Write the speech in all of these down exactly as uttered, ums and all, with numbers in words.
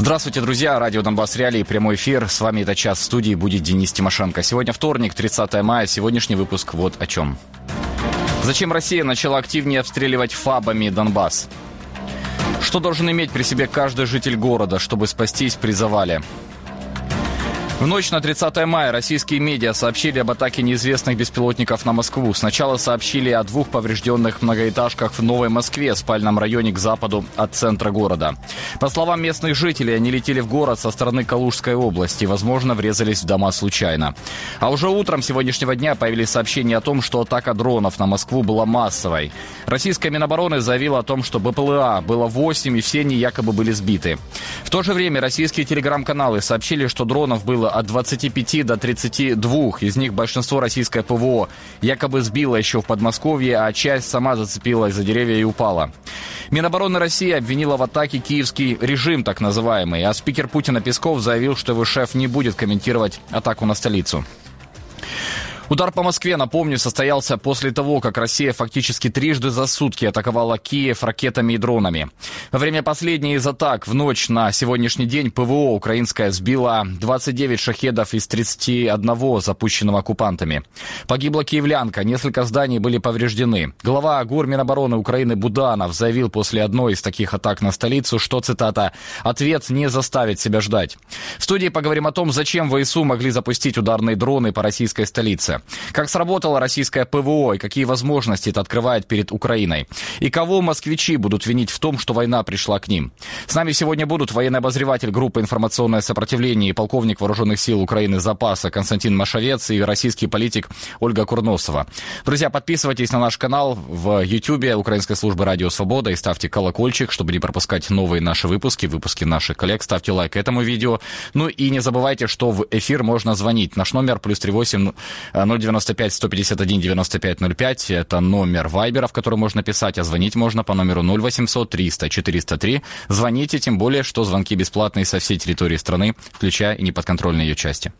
Здравствуйте, друзья. Радио Донбасс Реалии, прямой эфир. С вами этот час в студии будет Денис Тимошенко. Сегодня вторник, тридцатое мая. Сегодняшний выпуск вот о чем. Зачем Россия начала активнее обстреливать фабами Донбасс? Что должен иметь при себе каждый житель города, чтобы спастись при завале? В ночь на тридцатое мая российские медиа сообщили об атаке неизвестных беспилотников на Москву. Сначала сообщили о двух поврежденных многоэтажках в Новой Москве, спальном районе к западу от центра города. По словам местных жителей, они летели в город со стороны Калужской области и, возможно, врезались в дома случайно. А уже утром сегодняшнего дня появились сообщения о том, что атака дронов на Москву была массовой. Российская Минобороны заявила о том, что БПЛА было восемь, и все они якобы были сбиты. В то же время российские телеграм-каналы сообщили, что дронов было от двадцати пяти до тридцати двух. Из них большинство российское ПВО якобы сбило еще в Подмосковье, а часть сама зацепилась за деревья и упала. Минобороны России обвинила в атаке киевский режим, так называемый, а спикер Путина Песков заявил, что его шеф не будет комментировать атаку на столицу. Удар по Москве, напомню, состоялся после того, как Россия фактически трижды за сутки атаковала Киев ракетами и дронами. Во время последней из атак в ночь на сегодняшний день ПВО украинское сбило двадцать девять шахедов из тридцати одного, запущенного оккупантами. Погибла киевлянка, несколько зданий были повреждены. Глава Горминобороны Украины Буданов заявил после одной из таких атак на столицу, что, цитата, «ответ не заставит себя ждать». В студии поговорим о том, зачем ВСУ могли запустить ударные дроны по российской столице. Как сработало российское ПВО и какие возможности это открывает перед Украиной. И кого москвичи будут винить в том, что война пришла к ним. С нами сегодня будут военный обозреватель группы «Информационное сопротивление» и полковник вооруженных сил Украины запаса Константин Машовец и российский политик Ольга Курносова. Друзья, подписывайтесь на наш канал в Ютьюбе Украинской службы Радио Свобода и ставьте колокольчик, чтобы не пропускать новые наши выпуски, выпуски наших коллег. Ставьте лайк этому видео. Ну и не забывайте, что в эфир можно звонить. Наш номер плюс три восемь ноль девяносто пять сто пятьдесят один девяносто пять ноль пять. Это номер Вайбера, в который можно писать, а звонить можно по номеру ноль восемьсот триста четыреста три. Звоните, тем более, что звонки бесплатные со всей территории страны, включая и неподконтрольные ее части.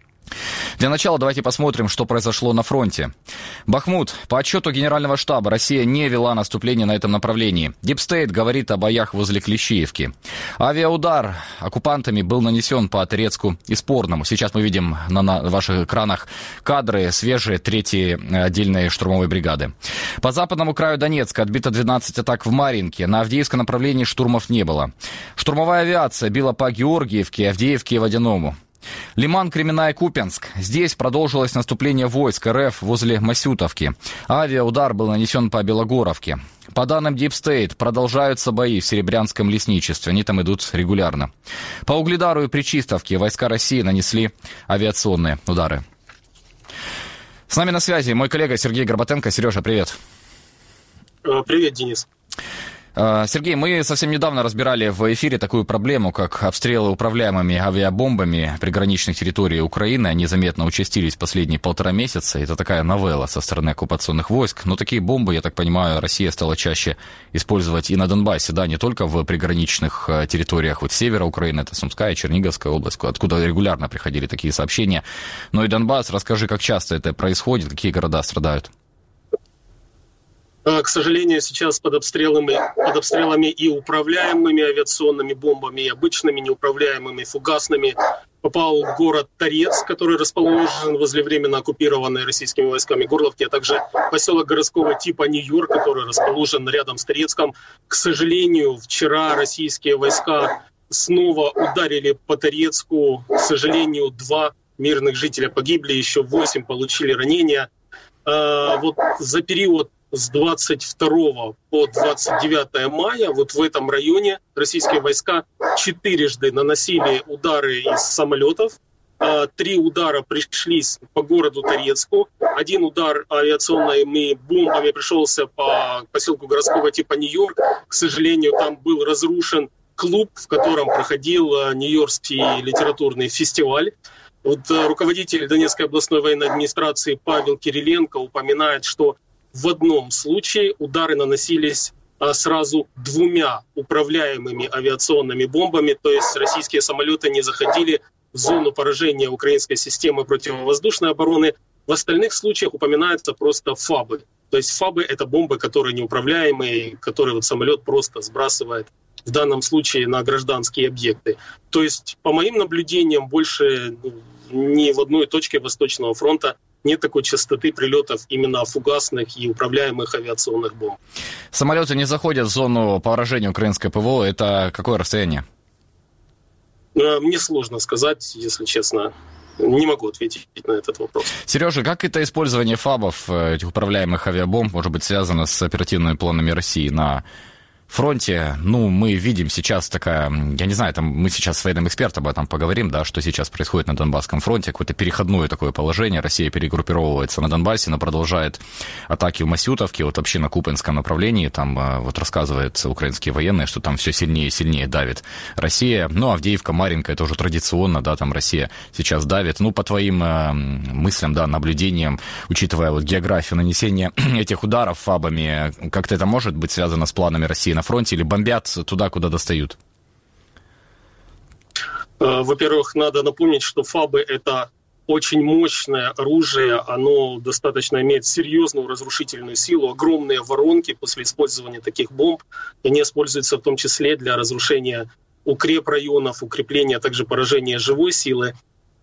Для начала давайте посмотрим, что произошло на фронте. Бахмут. По отчету Генерального штаба, Россия не вела наступление на этом направлении. Дипстейт говорит о боях возле Клещиевки. Авиаудар оккупантами был нанесен по Торецку и Спорному. Сейчас мы видим на, на ваших экранах кадры свежие третьей отдельной штурмовой бригады. По западному краю Донецка отбито двенадцать атак в Марьинке. На Авдеевском направлении штурмов не было. Штурмовая авиация била по Георгиевке, Авдеевке и Водяному. Лиман, Кременная, Купянск. Здесь продолжилось наступление войск РФ возле Масютовки. Авиаудар был нанесен по Белогоровке. По данным Deep State, продолжаются бои в Серебрянском лесничестве. Они там идут регулярно. По Угледару и Пречистовке войска России нанесли авиационные удары. С нами на связи мой коллега Сергей Горбатенко. Сережа, привет. Привет, Денис. Сергей, мы совсем недавно разбирали в эфире такую проблему, как обстрелы управляемыми авиабомбами приграничных территорий Украины. Они заметно участились последние полтора месяца. Это такая новелла со стороны оккупационных войск. Но такие бомбы, я так понимаю, Россия стала чаще использовать и на Донбассе, да, не только в приграничных территориях вот севера Украины, это Сумская, Черниговская область, откуда регулярно приходили такие сообщения. Но и Донбасс, расскажи, как часто это происходит, какие города страдают? К сожалению, сейчас под обстрелами, под обстрелами и управляемыми авиационными бомбами, и обычными неуправляемыми фугасными попал город Торец, который расположен возле временно оккупированной российскими войсками Горловки, а также поселок городского типа Нью-Йорк, который расположен рядом с Торецком. К сожалению, вчера российские войска снова ударили по Торецку. К сожалению, два мирных жителя погибли, еще восемь получили ранения. Вот за период с двадцать второго по двадцать девятое мая вот в этом районе российские войска четырежды наносили удары из самолетов. Три удара пришлись по городу Торецку. Один удар авиационными бомбами пришелся по поселку городского типа Нью-Йорк. К сожалению, там был разрушен клуб, в котором проходил Нью-Йоркский литературный фестиваль. Вот руководитель Донецкой областной военной администрации Павел Кириленко упоминает, что в одном случае удары наносились а, сразу двумя управляемыми авиационными бомбами, то есть российские самолеты не заходили в зону поражения украинской системы противовоздушной обороны. В остальных случаях упоминаются просто фабы. То есть фабы — это бомбы, которые неуправляемые, которые вот самолет просто сбрасывает в данном случае на гражданские объекты. То есть, по моим наблюдениям, больше ни в одной точке Восточного фронта нет такой частоты прилетов именно фугасных и управляемых авиационных бомб. Самолеты не заходят в зону поражения украинской ПВО. Это какое расстояние? Мне сложно сказать, если честно. Не могу ответить на этот вопрос. Сережа, как это использование ФАБов, этих управляемых авиабомб, может быть связано с оперативными планами России на фронте? Ну, мы видим сейчас такая, я не знаю, там мы сейчас с военным экспертом об этом поговорим, да, что сейчас происходит на Донбасском фронте, какое-то переходное такое положение. Россия перегруппировывается на Донбассе, но продолжает атаки в Масютовке, вот вообще на Купинском направлении, там вот рассказывают украинские военные, что там все сильнее и сильнее давит Россия. Ну, Авдеевка, Марьинка, это уже традиционно, да, там Россия сейчас давит. Ну, по твоим э, мыслям, да, наблюдениям, учитывая вот географию нанесения этих ударов ФАБами, как-то это может быть связано с планами России на фронте или бомбят туда, куда достают? Во-первых, надо напомнить, что ФАБы — это очень мощное оружие, оно достаточно имеет серьезную разрушительную силу, огромные воронки после использования таких бомб. Они используются в том числе для разрушения укрепрайонов, укрепления, а также поражения живой силы.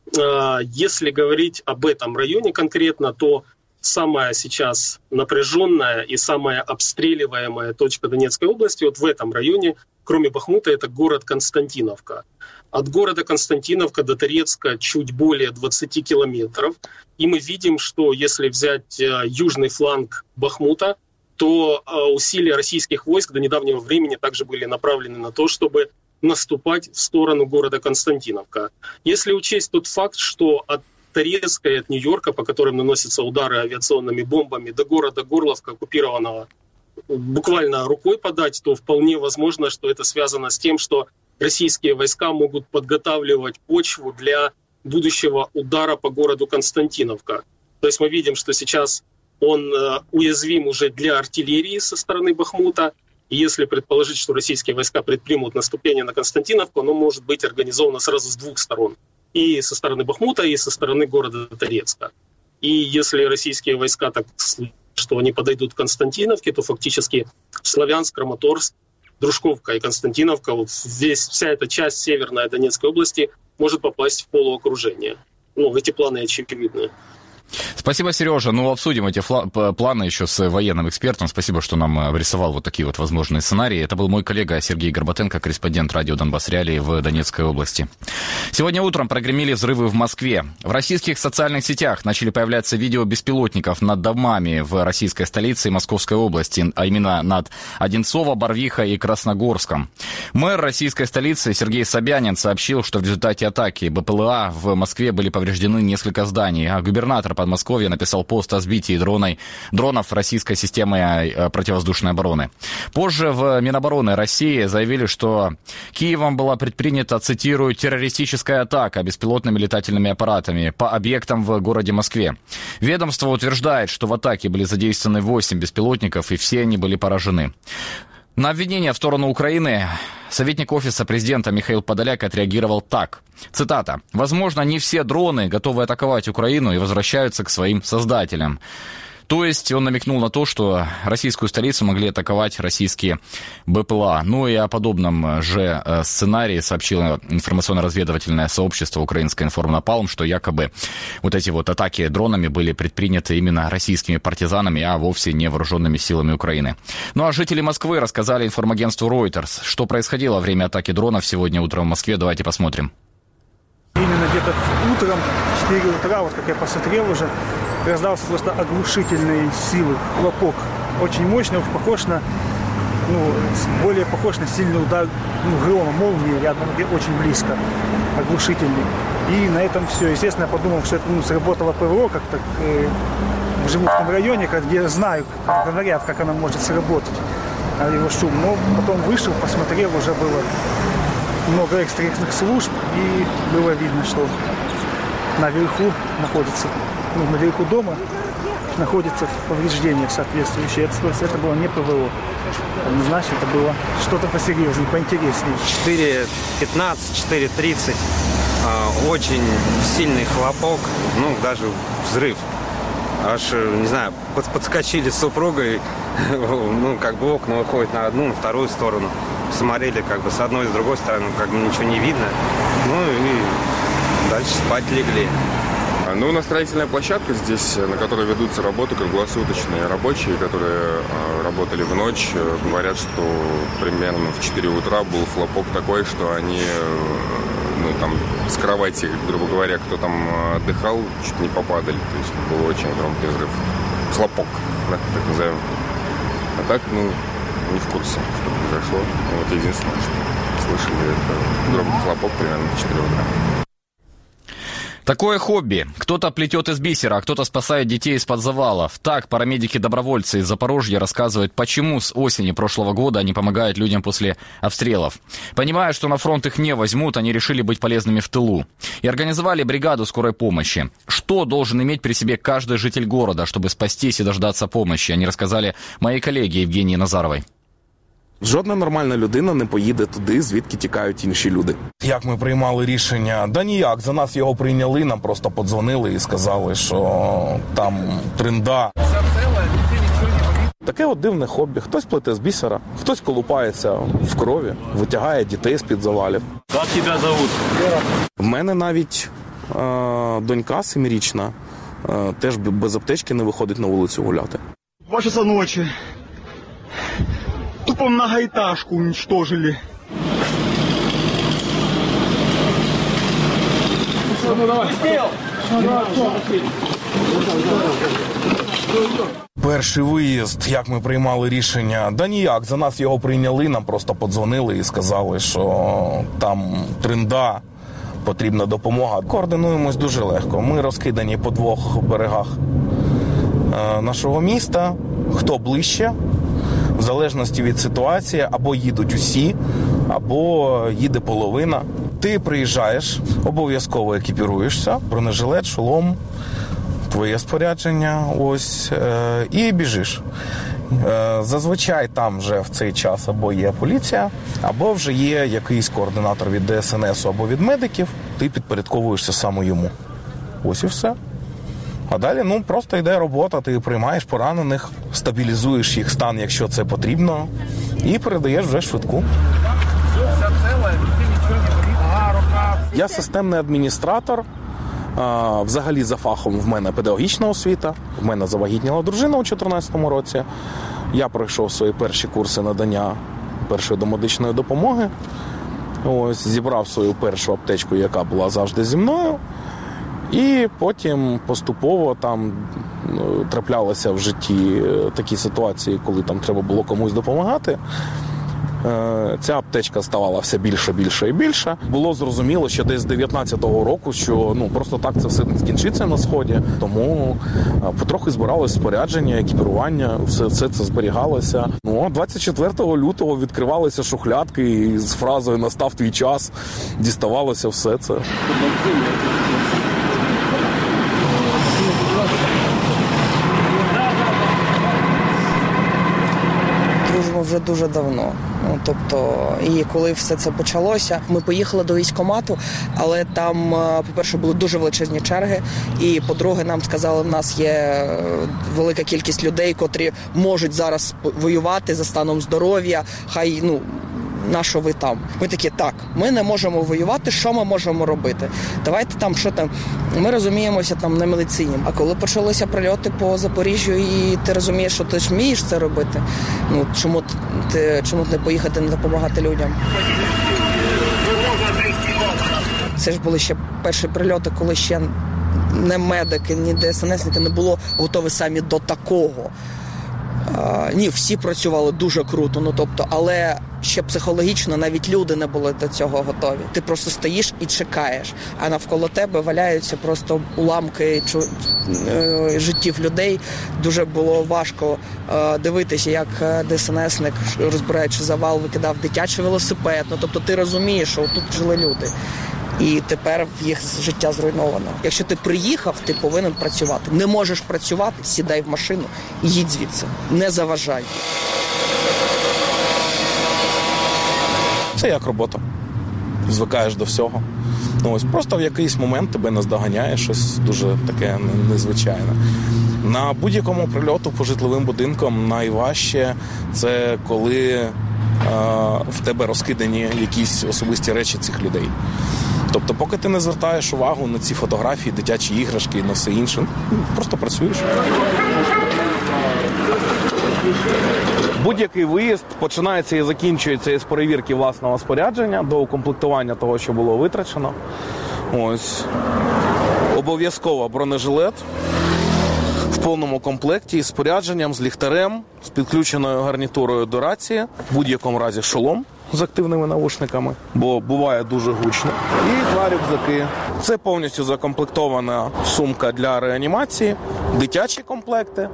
Если говорить об этом районе конкретно, то самая сейчас напряженная и самая обстреливаемая точка Донецкой области вот в этом районе, кроме Бахмута, это город Константиновка. От города Константиновка до Торецка чуть более двадцать километров. И мы видим, что если взять южный фланг Бахмута, то усилия российских войск до недавнего времени также были направлены на то, чтобы наступать в сторону города Константиновка. Если учесть тот факт, что от Торецка и от Нью-Йорка, по которым наносятся удары авиационными бомбами, до города Горловка, оккупированного, буквально рукой подать, то вполне возможно, что это связано с тем, что российские войска могут подготавливать почву для будущего удара по городу Константиновка. То есть мы видим, что сейчас он уязвим уже для артиллерии со стороны Бахмута. И если предположить, что российские войска предпримут наступление на Константиновку, оно может быть организовано сразу с двух сторон. И со стороны Бахмута, и со стороны города Торецка. И если российские войска так, что они подойдут к Константиновке, то фактически Славянск, Краматорск, Дружковка и Константиновка, вот весь, вся эта часть северной Донецкой области может попасть в полуокружение. Ну, эти планы очевидны. Спасибо, Сережа. Ну, обсудим эти фла- планы еще с военным экспертом. Спасибо, что нам обрисовал вот такие вот возможные сценарии. Это был мой коллега Сергей Горбатенко, корреспондент радио «Донбасс Реалии» в Донецкой области. Сегодня утром прогремели взрывы в Москве. В российских социальных сетях начали появляться видео беспилотников над домами в российской столице и Московской области, а именно над Одинцово, Барвихой и Красногорском. Мэр российской столицы Сергей Собянин сообщил, что в результате атаки БПЛА в Москве были повреждены несколько зданий, а губернатор Подмосковья написал пост о сбитии дроной, дронов российской системы противовоздушной обороны. Позже в Минобороны России заявили, что Киевом была предпринята, цитирую, террористическая атака беспилотными летательными аппаратами по объектам в городе Москве. Ведомство утверждает, что в атаке были задействованы восемь беспилотников, и все они были поражены. На обвинение в сторону Украины советник Офиса президента Михаил Подоляк отреагировал так. Цитата. «Возможно, не все дроны готовы атаковать Украину и возвращаются к своим создателям». То есть он намекнул на то, что российскую столицу могли атаковать российские БПЛА. Ну и о подобном же сценарии сообщило информационно-разведывательное сообщество «Украинская информнапалм», что якобы вот эти вот атаки дронами были предприняты именно российскими партизанами, а вовсе не вооруженными силами Украины. Ну а жители Москвы рассказали информагентству Reuters, что происходило во время атаки дронов сегодня утром в Москве. Давайте посмотрим. Именно где-то утром, в четыре утра, вот как я посмотрел уже, раздался просто оглушительной силы хлопок. Очень мощный, похож на, ну, более похож на сильный удар, ну, грома, молнии рядом, где очень близко, оглушительный. И на этом все. Естественно, я подумал, что это, ну, сработало ПВО, как-то э, живу в том районе, где я знаю, говорят, как оно может сработать, его шум. Но потом вышел, посмотрел, уже было много экстренных служб, и было видно, что наверху находится, ну, наверху дома находится повреждение соответствующее. Это, то есть это было не ПВО. Значит, это было что-то посерьезнее, поинтереснее. четыре пятнадцать, четыре тридцать. Очень сильный хлопок, ну, даже взрыв. аж, не знаю, подскочили с супругой, ну, как бы окна выходят на одну, на вторую сторону. Смотрели как бы с одной и с другой стороны, как бы ничего не видно. Ну и дальше спать легли. Ну, на строительной площадке здесь, на которой ведутся работы, круглосуточные рабочие, которые э, работали в ночь, э, говорят, что примерно в четыре утра был хлопок такой, что они, э, ну, там, с кровати, грубо говоря, кто там отдыхал, чуть не попадали. То есть был очень громкий взрыв. Хлопок, да, так назовем. А так, ну, не в курсе, что произошло. Вот единственное, что слышали, это громкий хлопок примерно в четыре утра. Такое хобби. Кто-то плетет из бисера, а кто-то спасает детей из-под завалов. Так парамедики-добровольцы из Запорожья рассказывают, почему с осени прошлого года они помогают людям после обстрелов. Понимая, что на фронт их не возьмут, они решили быть полезными в тылу. И организовали бригаду скорой помощи. Что должен иметь при себе каждый житель города, чтобы спастись и дождаться помощи, они рассказали моей коллеге Евгении Назаровой. Жодна нормальна людина не поїде туди, звідки тікають інші люди. Як ми приймали рішення? Да ніяк, за нас його прийняли, нам просто подзвонили і сказали, що там тренда. Таке от дивне хобі. Хтось плете з бісера, хтось колупається в крові, витягає дітей з-під завалів. Як тебе зовут? В мене навіть е- донька семирічна е- теж без аптечки не виходить на вулицю гуляти. Два часа ночі. Тупо многоэтажку уничтожили. Перший виїзд, як ми приймали рішення? Да ніяк, за нас його прийняли, нам просто подзвонили і сказали, що там тренда, потрібна допомога. Координуємось дуже легко. Ми розкидані по двох берегах нашого міста. Хто ближче? В залежності від ситуації, або їдуть усі, або їде половина. Ти приїжджаєш, обов'язково екіпіруєшся, бронежилет, шолом, твоє спорядження, ось, е- і біжиш. Е- зазвичай там вже в цей час або є поліція, або вже є якийсь координатор від Де Ес Ен Ес або від медиків, ти підпорядковуєшся саме йому. Ось і все. А далі, ну, просто йде робота, ти приймаєш поранених, стабілізуєш їх стан, якщо це потрібно, і передаєш вже швидку. Я системний адміністратор, взагалі за фахом в мене педагогічна освіта, в мене завагітніла дружина у чотирнадцятому році, я пройшов свої перші курси надання першої домедичної допомоги, ось, зібрав свою першу аптечку, яка була завжди зі мною. І потім поступово там траплялися в житті такі ситуації, коли там треба було комусь допомагати. Ця аптечка ставала все більше, більше і більше. Було зрозуміло ще десь з дев'ятнадцятого року, що ну просто так це все не скінчиться на Сході. Тому потрохи збиралось спорядження, екіпірування, все, все це зберігалося. Ну, двадцять четвертого лютого відкривалися шухлядки і з фразою «настав твій час» діставалося все це. Дружимо вже дуже давно. Ну, тобто, і коли все це почалося, ми поїхали до військкомату, але там, по-перше, були дуже величезні черги, і, по-друге, нам сказали, в нас є велика кількість людей, котрі можуть зараз воювати за станом здоров'я, хай, ну, на що ви там? Ми такі, так, ми не можемо воювати, що ми можемо робити? Давайте там, що там, ми розуміємося там на медицині. А коли почалися прильоти по Запоріжжю, і ти розумієш, що ти ж вмієш це робити, ну, чому ти, чому не поїхати не допомагати людям? Це ж були ще перші прильоти, коли ще не медики, ні Де Ес Ен Есники не було готові самі до такого. А, ні, всі працювали дуже круто, ну тобто, але ще психологічно навіть люди не були до цього готові. Ти просто стоїш і чекаєш, а навколо тебе валяються просто уламки чу... е... життів людей. Дуже було важко е... дивитися, як Де Ес Ен Есник, розбираючи завал, викидав дитячий велосипед. Ну тобто ти розумієш, що тут жили люди. І тепер їх життя зруйновано. Якщо ти приїхав, ти повинен працювати. Не можеш працювати, сідай в машину і їдь звідси. Не заважай. Це як робота. Звикаєш до всього. Ну, ось просто в якийсь момент тебе наздоганяє щось дуже таке незвичайне. На будь-якому прильоту по житловим будинкам найважче це коли е, в тебе розкидані якісь особисті речі цих людей. Тобто, поки ти не звертаєш увагу на ці фотографії, дитячі іграшки і на все інше, просто працюєш. Будь-який виїзд починається і закінчується із перевірки власного спорядження до укомплектування того, що було витрачено. Ось. Обов'язково бронежилет в повному комплекті із спорядженням, з ліхтарем, з підключеною гарнітурою до рації, в будь-якому разі шолом з активними навушниками, бо буває дуже гучно. І два рюкзаки. Це повністю закомплектована сумка для реанімації, дитячі комплекти,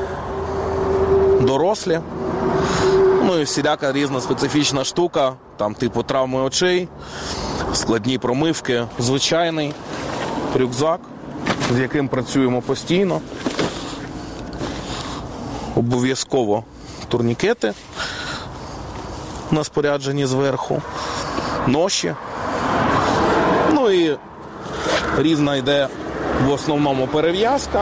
дорослі. Ну і всіляка різна специфічна штука, там типу травми очей, складні промивки, звичайний рюкзак, з яким працюємо постійно. Обов'язково турнікети на спорядженні зверху, ноші. Ну і різна йде в основному перев'язка,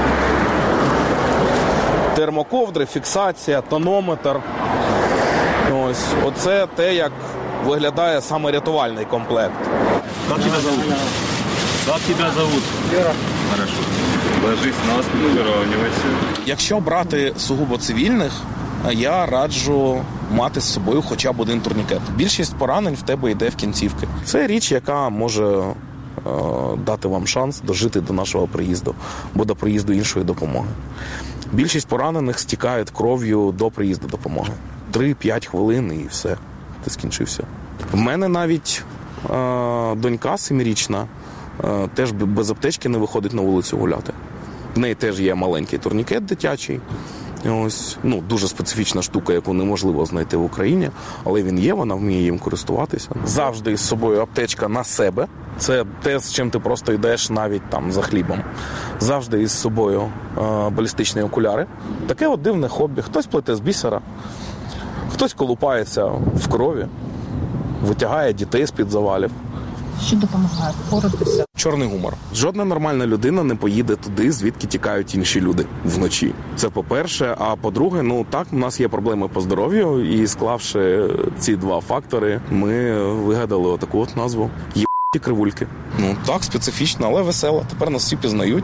термоковдри, фіксація, тонометр. Ось, оце те, як виглядає саме рятувальний комплект. Як тебе зовут? Як тебе зовут? Лера. Хорошо. Ложись на спину, вирівнюйся. Якщо брати сугубо цивільних, я раджу мати з собою хоча б один турнікет. Більшість поранень в тебе йде в кінцівки. Це річ, яка може е, дати вам шанс дожити до нашого приїзду, або до приїзду іншої допомоги. Більшість поранених стікають кров'ю до приїзду допомоги. три-п'ять хвилин і все, ти скінчився. В мене навіть е, донька семирічна е, теж без аптечки не виходить на вулицю гуляти. В неї теж є маленький турнікет дитячий. Ось, ну, дуже специфічна штука, яку неможливо знайти в Україні, але він є, вона вміє їм користуватися. Завжди із собою аптечка на себе. Це те, з чим ти просто йдеш навіть там за хлібом. Завжди із собою е, балістичні окуляри. Таке от дивне хобі. Хтось плете з бісера, хтось колупається в крові, витягає дітей з-під завалів. Що допомагає впоратися? Чорний гумор. Жодна нормальна людина не поїде туди, звідки тікають інші люди вночі. Це по-перше. А по-друге, ну так, у нас є проблеми по здоров'ю, і склавши ці два фактори, ми вигадали отаку от назву «Єбаті кривульки». Ну так, специфічно, але весело. Тепер нас всі пізнають.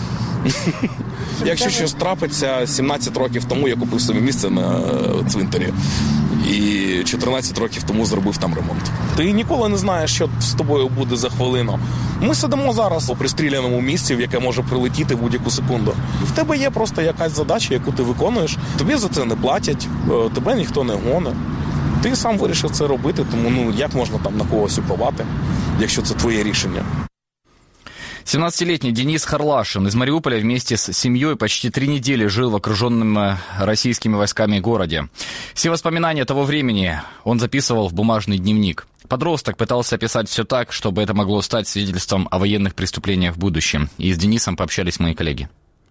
Якщо щось трапиться, сімнадцять років тому я купив собі місце на цвинтарі. І чотирнадцять років тому зробив там ремонт. Ти ніколи не знаєш, що з тобою буде за хвилину. Ми сидимо зараз у пристріляному місці, в яке може прилетіти в будь-яку секунду. В тебе є просто якась задача, яку ти виконуєш. Тобі за це не платять, тебе ніхто не гоне. Ти сам вирішив це робити, тому ну як можна там на когось уповати, якщо це твоє рішення. семнадцатилетний Денис Харлашин из Мариуполя вместе с семьей почти три недели жил в окруженном российскими войсками городе. Все воспоминания того времени он записывал в бумажный дневник. Подросток пытался описать все так, чтобы это могло стать свидетельством о военных преступлениях в будущем. И с Денисом пообщались мои коллеги.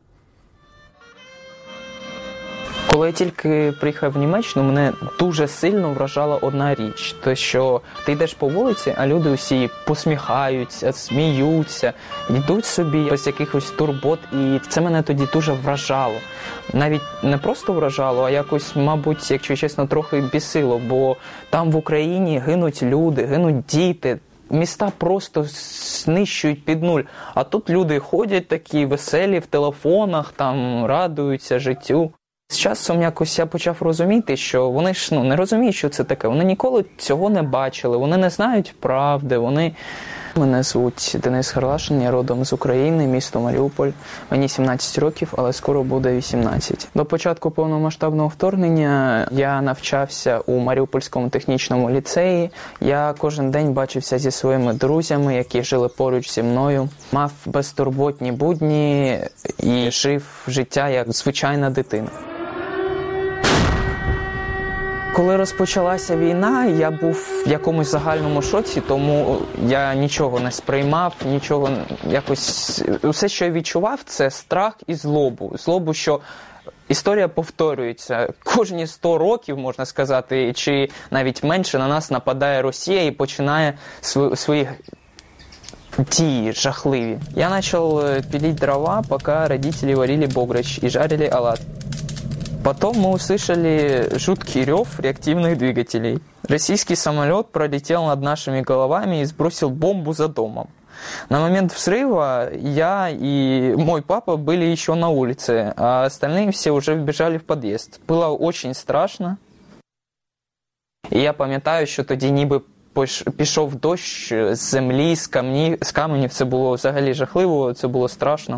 Коли я тільки приїхав в Німеччину, мене дуже сильно вражала одна річ. Те, що ти йдеш по вулиці, а люди усі посміхаються, сміються, йдуть собі без якихось турбот. І це мене тоді дуже вражало. Навіть не просто вражало, а якось, мабуть, якщо чесно, трохи бісило. Бо там в Україні гинуть люди, гинуть діти. Міста просто знищують під нуль. А тут люди ходять такі веселі в телефонах, там радуються життю. З часом якось я почав розуміти, що вони ж ну, не розуміють, що це таке. Вони ніколи цього не бачили, вони не знають правди, вони... Мене звуть Денис Харлашин, я родом з України, місто Маріуполь. Мені сімнадцять років, але скоро буде вісімнадцять. До початку повномасштабного вторгнення я навчався у Маріупольському технічному ліцеї. Я кожен день бачився зі своїми друзями, які жили поруч зі мною. Мав безтурботні будні і жив життя як звичайна дитина. Коли розпочалася війна, я був в якомусь загальному шоці, тому я нічого не сприймав, нічого якось... Усе, що я відчував, це страх і злобу. Злобу, що історія повторюється. Кожні сто років, можна сказати, чи навіть менше, на нас нападає Росія і починає свої ті жахливі. Я начал пилить дрова, пока родители варили бограч и жарили оладьи. Потом мы услышали жуткий рев реактивных двигателей. Российский самолет пролетел над нашими головами и сбросил бомбу за домом. На момент взрыва я и мой папа были еще на улице, а остальные все уже вбежали в подъезд. Было очень страшно. І я пам'ятаю, що тоді ніби пішов дощ з землі, з, камні, з каменів. Це було взагалі жахливо, це було страшно.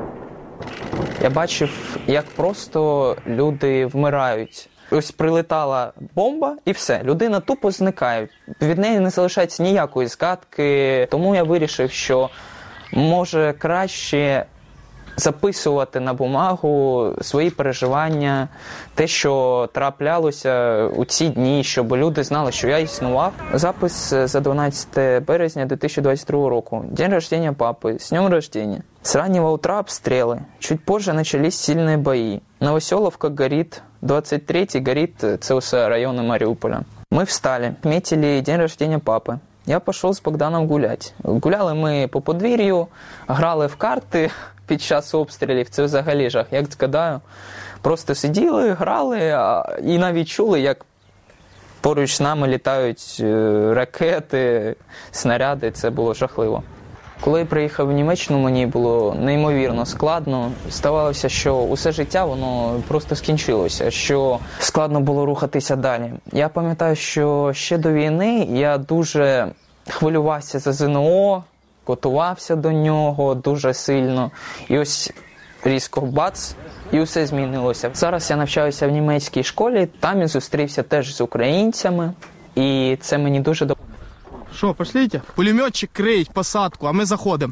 Я бачив, як просто люди вмирають. Ось прилетала бомба і все, людина тупо зникає. Від неї не залишається ніякої згадки. Тому я вирішив, що може краще записувати на бумагу свої переживання, те, що траплялося у ці дні, щоб люди знали, що я існував. Запис за дванадцятое березня две тысячи двадцать второго року. День рождения папы. С днем рождения. С раннего утра обстрелы. Чуть позже начались сильные бои. Новоселовка горит. двадцать третий горит ЦУС района Мариуполя. Мы встали, отметили день рождения папы. Я пішов з Богданом гуляти. Гуляли ми по подвір'ю, грали в карти під час обстрілів. Це взагалі жах, як згадаю. Просто сиділи, грали і навіть чули, як поруч з нами літають ракети, снаряди. Це було жахливо. Коли я приїхав в Німеччину, мені було неймовірно складно. Здавалося, що усе життя воно просто скінчилося, що складно було рухатися далі. Я пам'ятаю, що ще до війни я дуже хвилювався за ЗНО, готувався до нього дуже сильно. І ось різко бац, і усе змінилося. Зараз я навчаюся в німецькій школі, там я зустрівся теж з українцями, і це мені дуже допомогло. Что, пошлите? Пулеметчик креять посадку, а мы заходим.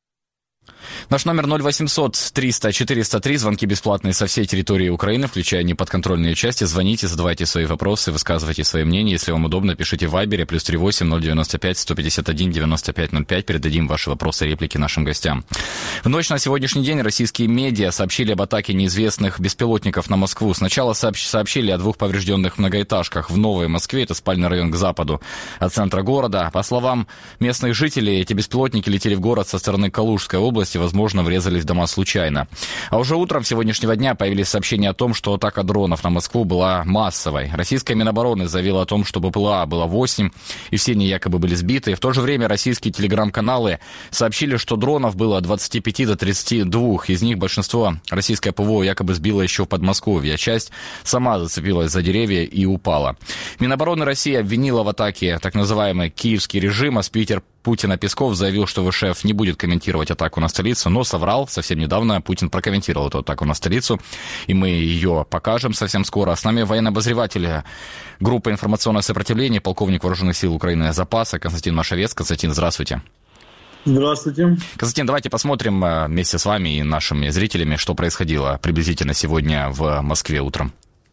Наш номер ноль восемьсот триста четыреста три, звонки бесплатные со всей территории Украины, включая неподконтрольные части. Звоните, задавайте свои вопросы, высказывайте свои мнения. Если вам удобно, пишите в Вайбере, плюс три восемь ноль девяносто пять сто пятьдесят один девяносто пять ноль пять. Передадим ваши вопросы и реплики нашим гостям. В ночь на сегодняшний день российские медиа сообщили об атаке неизвестных беспилотников на Москву. Сначала сообщили о двух поврежденных многоэтажках в Новой Москве, это спальный район к западу от центра города. По словам местных жителей, эти беспилотники летели в город со стороны Калужской области, возможно, врезались в дома случайно. А уже утром сегодняшнего дня появились сообщения о том, что атака дронов на Москву была массовой. Российская Минобороны заявила о том, что БПЛА было восемь, и все они якобы были сбиты. В то же время российские телеграм-каналы сообщили, что дронов было от двадцати пяти до тридцати двух. Из них большинство российское ПВО якобы сбило еще в Подмосковье, а часть сама зацепилась за деревья и упала. Минобороны России обвинила в атаке так называемый киевский режим, а спикер Путина Песков заявил, что ВШФ не будет комментировать атаку на столицу, но соврал. Совсем недавно Путин прокомментировал эту атаку на столицу, и мы ее покажем совсем скоро. С нами военный обозреватель группы «Информационное сопротивление», полковник Вооруженных сил Украины запаса Константин Машовец. Константин, здравствуйте. Здравствуйте. Константин, давайте посмотрим вместе с вами и нашими зрителями, что происходило приблизительно сегодня в Москве утром.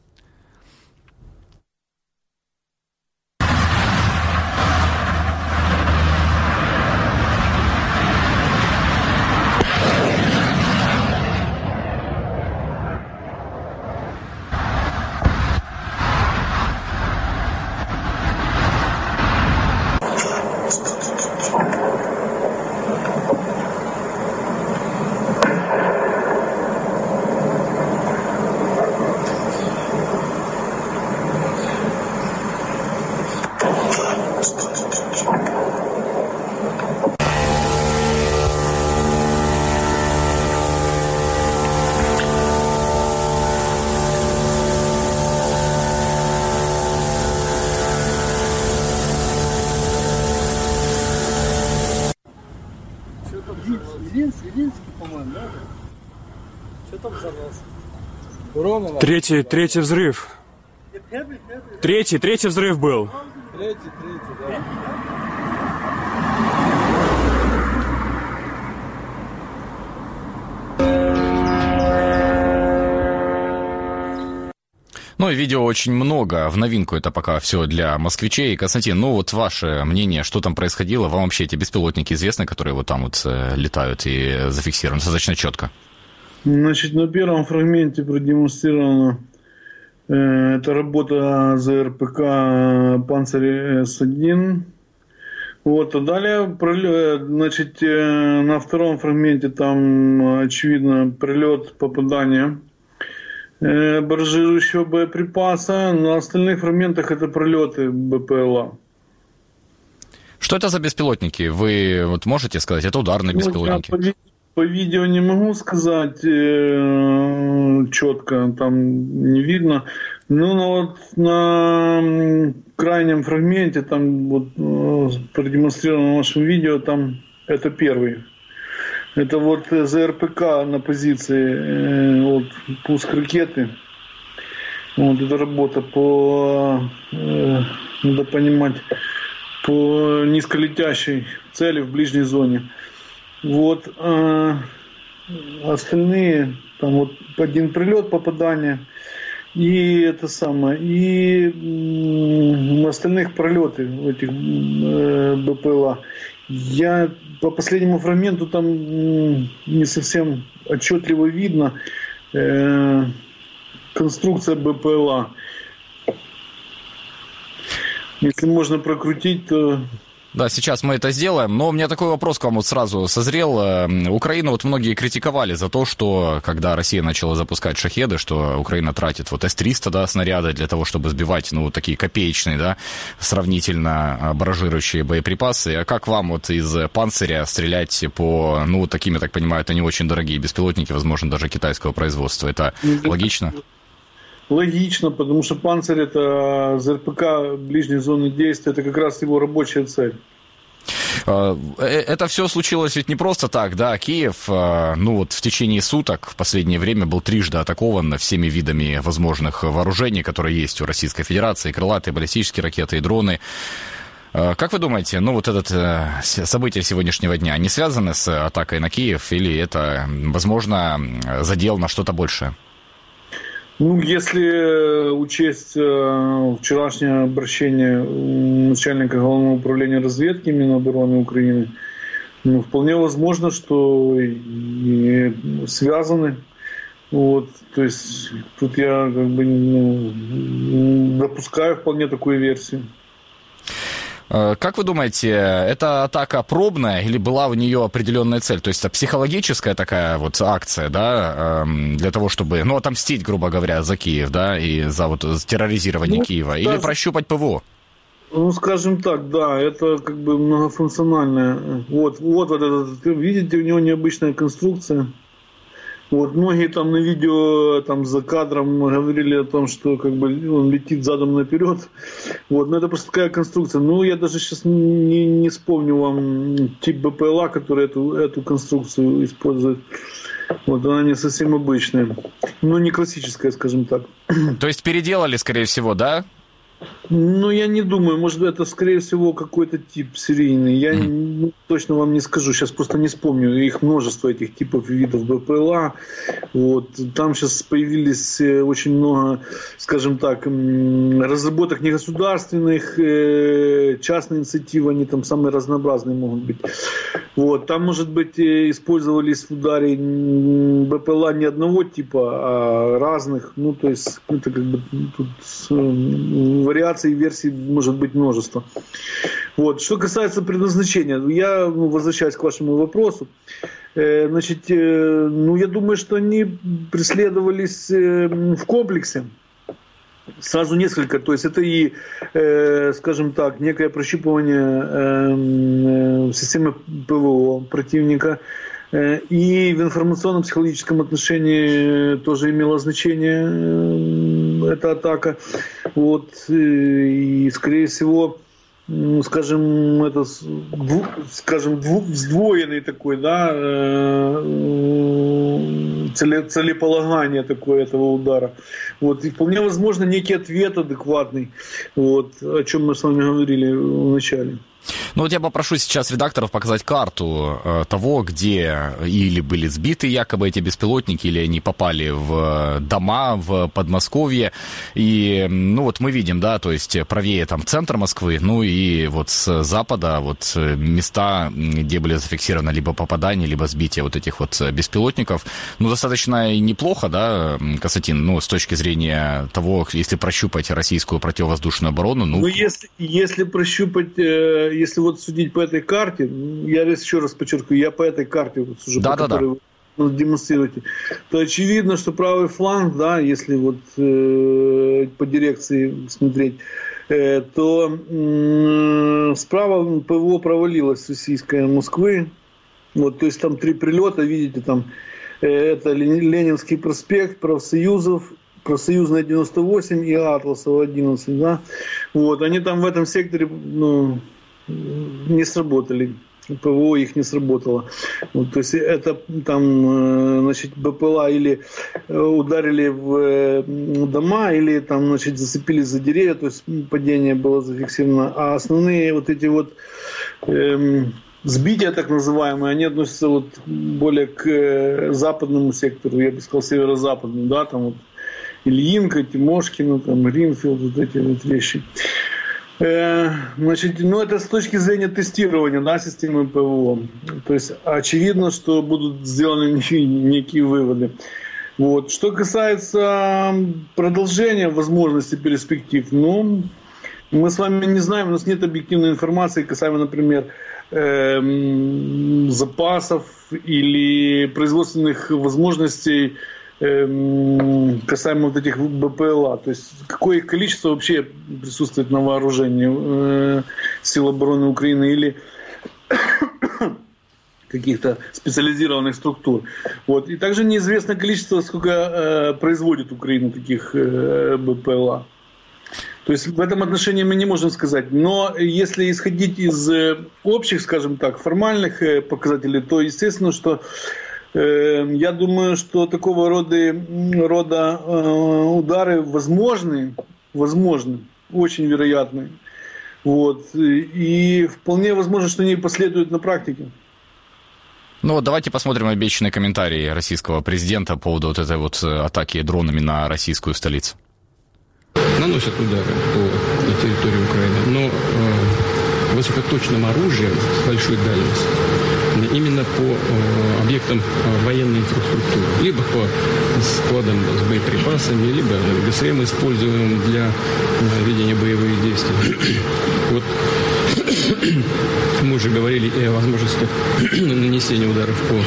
Третий, третий взрыв. Третий, третий взрыв был. Третий, третий, да. Ну и видео очень много, в новинку это пока все для москвичей. Константин, ну вот ваше мнение, что там происходило? Вам вообще эти беспилотники известны, которые вот там вот летают и зафиксированы достаточно четко? Значит, на первом фрагменте продемонстрирована э, это работа ЗРПК «Панцирь С один». Вот, а далее, значит, на втором фрагменте там, очевидно, прилет, попадание баражирующего боеприпаса. На остальных фрагментах это пролеты БПЛА. Что это за беспилотники? Вы вот можете сказать? Это ударные беспилотники. Ну, по видео не могу сказать э, четко, там не видно. Ну, но вот на крайнем фрагменте, там вот э, продемонстрировано в нашем видео, там это первый. Это вот ЗРПК на позиции, э, вот пуск ракеты. Вот это работа по, э, надо понимать, по низколетящей цели в ближней зоне. Вот, а остальные, там вот один прилет, попадание, и это самое, и м, остальных пролеты этих э, БПЛА. Я по последнему фрагменту там м, не совсем отчетливо видно э, конструкция БПЛА. Если можно прокрутить, то... Да, сейчас мы это сделаем, но у меня такой вопрос к вам вот сразу созрел. Украину вот многие критиковали за то, что когда Россия начала запускать шахеды, что Украина тратит вот эс триста, да, снаряды для того, чтобы сбивать, ну, такие копеечные, да, сравнительно баражирующие боеприпасы. А как вам вот из «Панциря» стрелять по, ну, такими, я так понимаю, это не очень дорогие беспилотники, возможно, даже китайского производства? Это логично? Логично, потому что «Панцирь» — это ЗРПК ближней зоны действия, это как раз его рабочая цель. Это все случилось ведь не просто так, да, Киев, ну вот в течение суток в последнее время был трижды атакован всеми видами возможных вооружений, которые есть у Российской Федерации, крылатые, баллистические ракеты и дроны. Как вы думаете, ну вот это событие сегодняшнего дня, они связаны с атакой на Киев или это, возможно, задел на что-то большее? Ну, если учесть э, вчерашнее обращение начальника Главного управления разведки Минобороны Украины, ну, вполне возможно, что и, и связаны. Вот, то есть тут я как бы ну, допускаю вполне такую версию. Как вы думаете, это атака пробная или была у нее определенная цель? То есть это психологическая такая вот акция, да, для того, чтобы, ну, отомстить, грубо говоря, за Киев, да, и за вот терроризирование ну, Киева, или даже, прощупать ПВО? Ну, скажем так, да, это как бы многофункциональное. Вот, вот, вот это, видите, у него необычная конструкция. Вот, многие там на видео там за кадром говорили о том, что как бы он летит задом наперед. Вот, но это просто такая конструкция. Ну, я даже сейчас не, не вспомню вам тип БПЛА, который эту, эту конструкцию использует. Вот, она не совсем обычная. Но не классическая, скажем так. То есть переделали, скорее всего, да? Ну, я не думаю. Может, это, скорее всего, какой-то тип серийный. Я mm. точно вам не скажу. Сейчас просто не вспомню. Их множество, этих типов и видов БПЛА. Вот. Там сейчас появились очень много, скажем так, разработок негосударственных, частные инициативы. Они там самые разнообразные могут быть. Вот. Там, может быть, использовались в ударе БПЛА не одного типа, а разных. Ну, то есть, это как бы тут вариаций, версий может быть множество. Вот. Что касается предназначения, я ну, возвращаюсь к вашему вопросу. Э, значит, э, ну, я думаю, что они преследовались э, в комплексе. Сразу несколько. То есть это и, э, скажем так, некое прощупывание э, э, системы ПВО противника. И в информационно-психологическом отношении тоже имела значение эта атака. Вот. И, скорее всего, скажем, это, скажем, сдвоенный такой, да, целеполагание такое этого удара. Вот. И вполне возможно некий ответ адекватный, вот, о чем мы с вами говорили в начале. Ну вот я попрошу сейчас редакторов показать карту э, того, где или были сбиты якобы эти беспилотники, или они попали в дома в Подмосковье. И, ну вот мы видим, да, то есть правее там центр Москвы, ну и вот с запада вот места, где были зафиксированы либо попадания, либо сбития вот этих вот беспилотников. Ну достаточно неплохо, да, Константин, ну с точки зрения того, если прощупать российскую противовоздушную оборону. Ну, ну если, если прощупать... Э... если вот судить по этой карте, я еще раз подчеркиваю, я по этой карте вот сужу, да, по да, которой да. вы демонстрируете, то очевидно, что правый фланг, да, если вот э, по дирекции смотреть, э, то э, справа ПВО провалилось российское Москвы. Вот, то есть там три прилета, видите, там э, это Ленинский проспект, Профсоюзов, Профсоюзная девяносто восемь и Атласова одиннадцать, да. Вот, они там в этом секторе, ну, не сработали. ПВО их не сработало. Вот, то есть это там, значит, БПЛА или ударили в дома, или там, значит, зацепились за деревья, то есть падение было зафиксировано. А основные вот эти вот эм, сбития, так называемые, они относятся вот более к западному сектору, я бы сказал, северо-западному, да, там вот Ильинка, Тимошкина, там, Гринфилд, вот эти вот вещи. Э, значит, ну, это с точки зрения тестирования, да, системы ПВО. То есть, очевидно, что будут сделаны некие выводы. Вот. Что касается продолжения возможностей, перспектив, ну, мы с вами не знаем, у нас нет объективной информации касаемо, например, э, запасов или производственных возможностей касаемо вот этих БПЛА, то есть какое количество вообще присутствует на вооружении э, сил обороны Украины или каких-то специализированных структур. Вот. И также неизвестно количество, сколько э, производит Украина таких э, БПЛА. То есть в этом отношении мы не можем сказать. Но если исходить из э, общих, скажем так, формальных э, показателей, то естественно, что я думаю, что такого рода, рода э, удары возможны, возможны, очень вероятны. Вот. И вполне возможно, что они последуют на практике. Ну вот давайте посмотрим обещанный комментарий российского президента по поводу вот этой вот атаки дронами на российскую столицу. Наносят удары по территории Украины, но э, высокоточным оружием большой дальности именно по э, объектам э, военной инфраструктуры, либо по складам с боеприпасами, либо ГСМ, используемым для э, ведения боевых действий. Вот мы уже говорили и о возможности нанесения ударов по,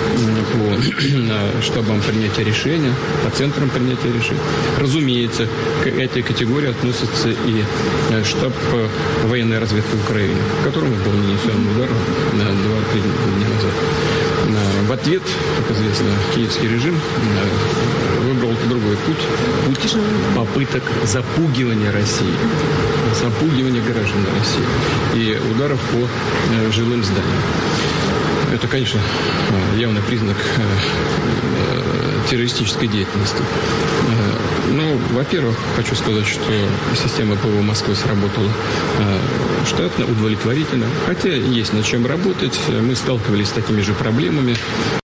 по штабам принятия решения, по центрам принятия решений. Разумеется, к этой категории относится и штаб военной разведки Украины, которому был нанесен удар два-три дня назад. В ответ, как известно, киевский режим выбрал другой путь. Путь попыток запугивания России. Запугивания граждан России. И ударов по жилым зданиям. Это, конечно, явный признак террористической деятельности. Ну, во-первых, хочу сказать, что система ПВО Москвы сработала штатно, удовлетворительно. Хотя есть над чем работать. Мы сталкивались с такими же проблемами.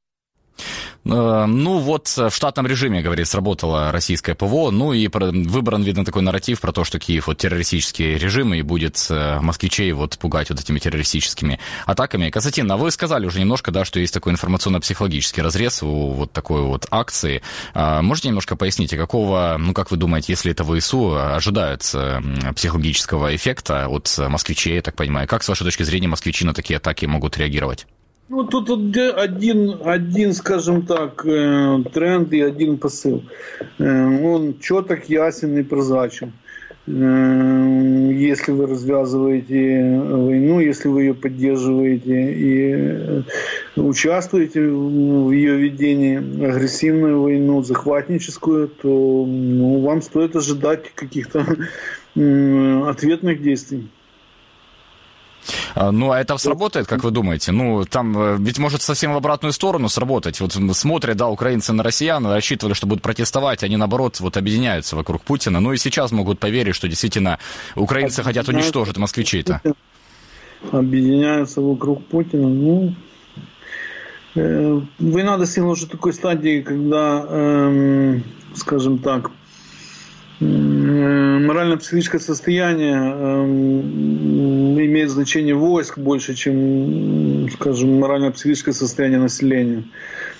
Ну вот в штатном режиме, говорит, сработало российское ПВО, ну и выбран, видно, такой нарратив про то, что Киев вот террористический режим и будет москвичей вот пугать вот этими террористическими атаками. Константин, а вы сказали уже немножко, да, что есть такой информационно-психологический разрез у вот такой вот акции. Можете немножко пояснить, какого, ну как вы думаете, если это ВСУ, ожидается психологического эффекта от москвичей, я так понимаю? Как, с вашей точки зрения, москвичи на такие атаки могут реагировать? Ну, тут один, один, скажем так, тренд и один посыл. Он четок, ясен и прозрачен. Если вы развязываете войну, если вы ее поддерживаете и участвуете в ее ведении, агрессивную войну, захватническую, то ну, вам стоит ожидать каких-то ответных действий. Ну, а это сработает, как вы думаете? Ну, там ведь может совсем в обратную сторону сработать. Вот смотрят, да, украинцы на россиян, рассчитывали, что будут протестовать, они, наоборот, вот объединяются вокруг Путина. Ну, и сейчас могут поверить, что действительно украинцы хотят уничтожить москвичей-то. Объединяются вокруг Путина, ну... Э, война достигла уже такой стадии, когда, э, скажем так, морально-психологическое состояние э, имеет значение войск больше, чем, скажем, морально-психологическое состояние населения.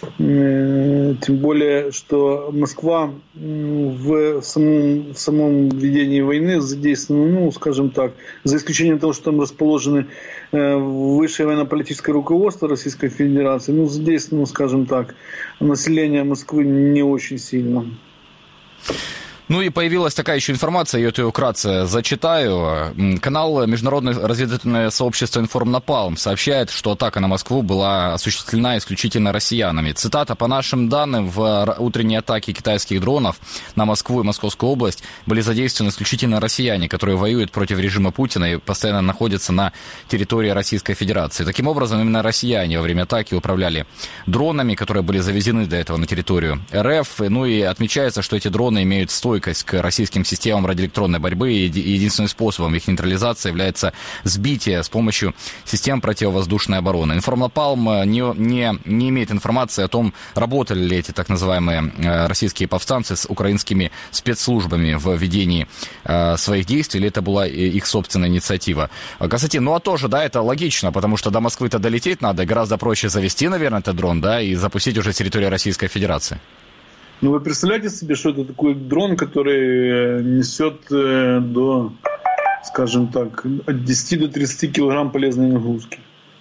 Тем более, что Москва в самом, в самом ведении войны задействована, ну, скажем так, за исключением того, что там расположены высшее военно-политическое руководство Российской Федерации, ну, задействовано, скажем так, население Москвы не очень сильно. Ну и появилась такая еще информация, я ее вкратце зачитаю. Канал Международное разведывательное сообщество «Информнапалм» сообщает, что атака на Москву была осуществлена исключительно россиянами. Цитата: «По нашим данным, в утренней атаке китайских дронов на Москву и Московскую область были задействованы исключительно россияне, которые воюют против режима Путина и постоянно находятся на территории Российской Федерации. Таким образом, именно россияне во время атаки управляли дронами, которые были завезены до этого на территорию РФ. Ну и отмечается, что эти дроны имеют стойкость к российским системам радиоэлектронной борьбы, и единственным способом их нейтрализации является сбитие с помощью систем противовоздушной обороны. Информнапалм не, не, не имеет информации о том, работали ли эти так называемые российские повстанцы с украинскими спецслужбами в ведении э, своих действий, или это была их собственная инициатива. Константин, ну а тоже, да, это логично, потому что до Москвы-то долететь надо, гораздо проще завести, наверное, этот дрон, да, и запустить уже с территории Российской Федерации. Ну, вы представляете себе, что это такой дрон, который несет э, до, скажем так, от десяти до тридцати килограмм полезной нагрузки?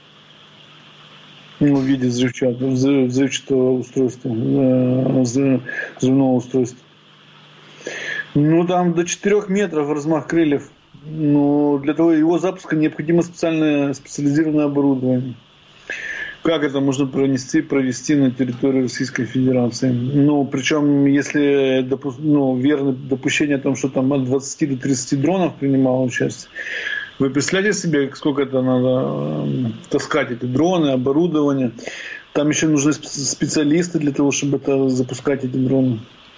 Ну, в виде взрывчатого, взрывчатого устройства, э, взрывного устройства. Ну, там до четырёх метров размах крыльев. Но для того его запуска необходимо специальное специализированное оборудование. Как это можно пронести, провести на территории Российской Федерации? Ну, причем, если допу- ну, верно допущение о том, что там от двадцати до тридцати дронов принимало участие, вы представляете себе, сколько это надо э, таскать, эти дроны, оборудование? Там еще нужны специалисты для того, чтобы это, запускать эти дроны.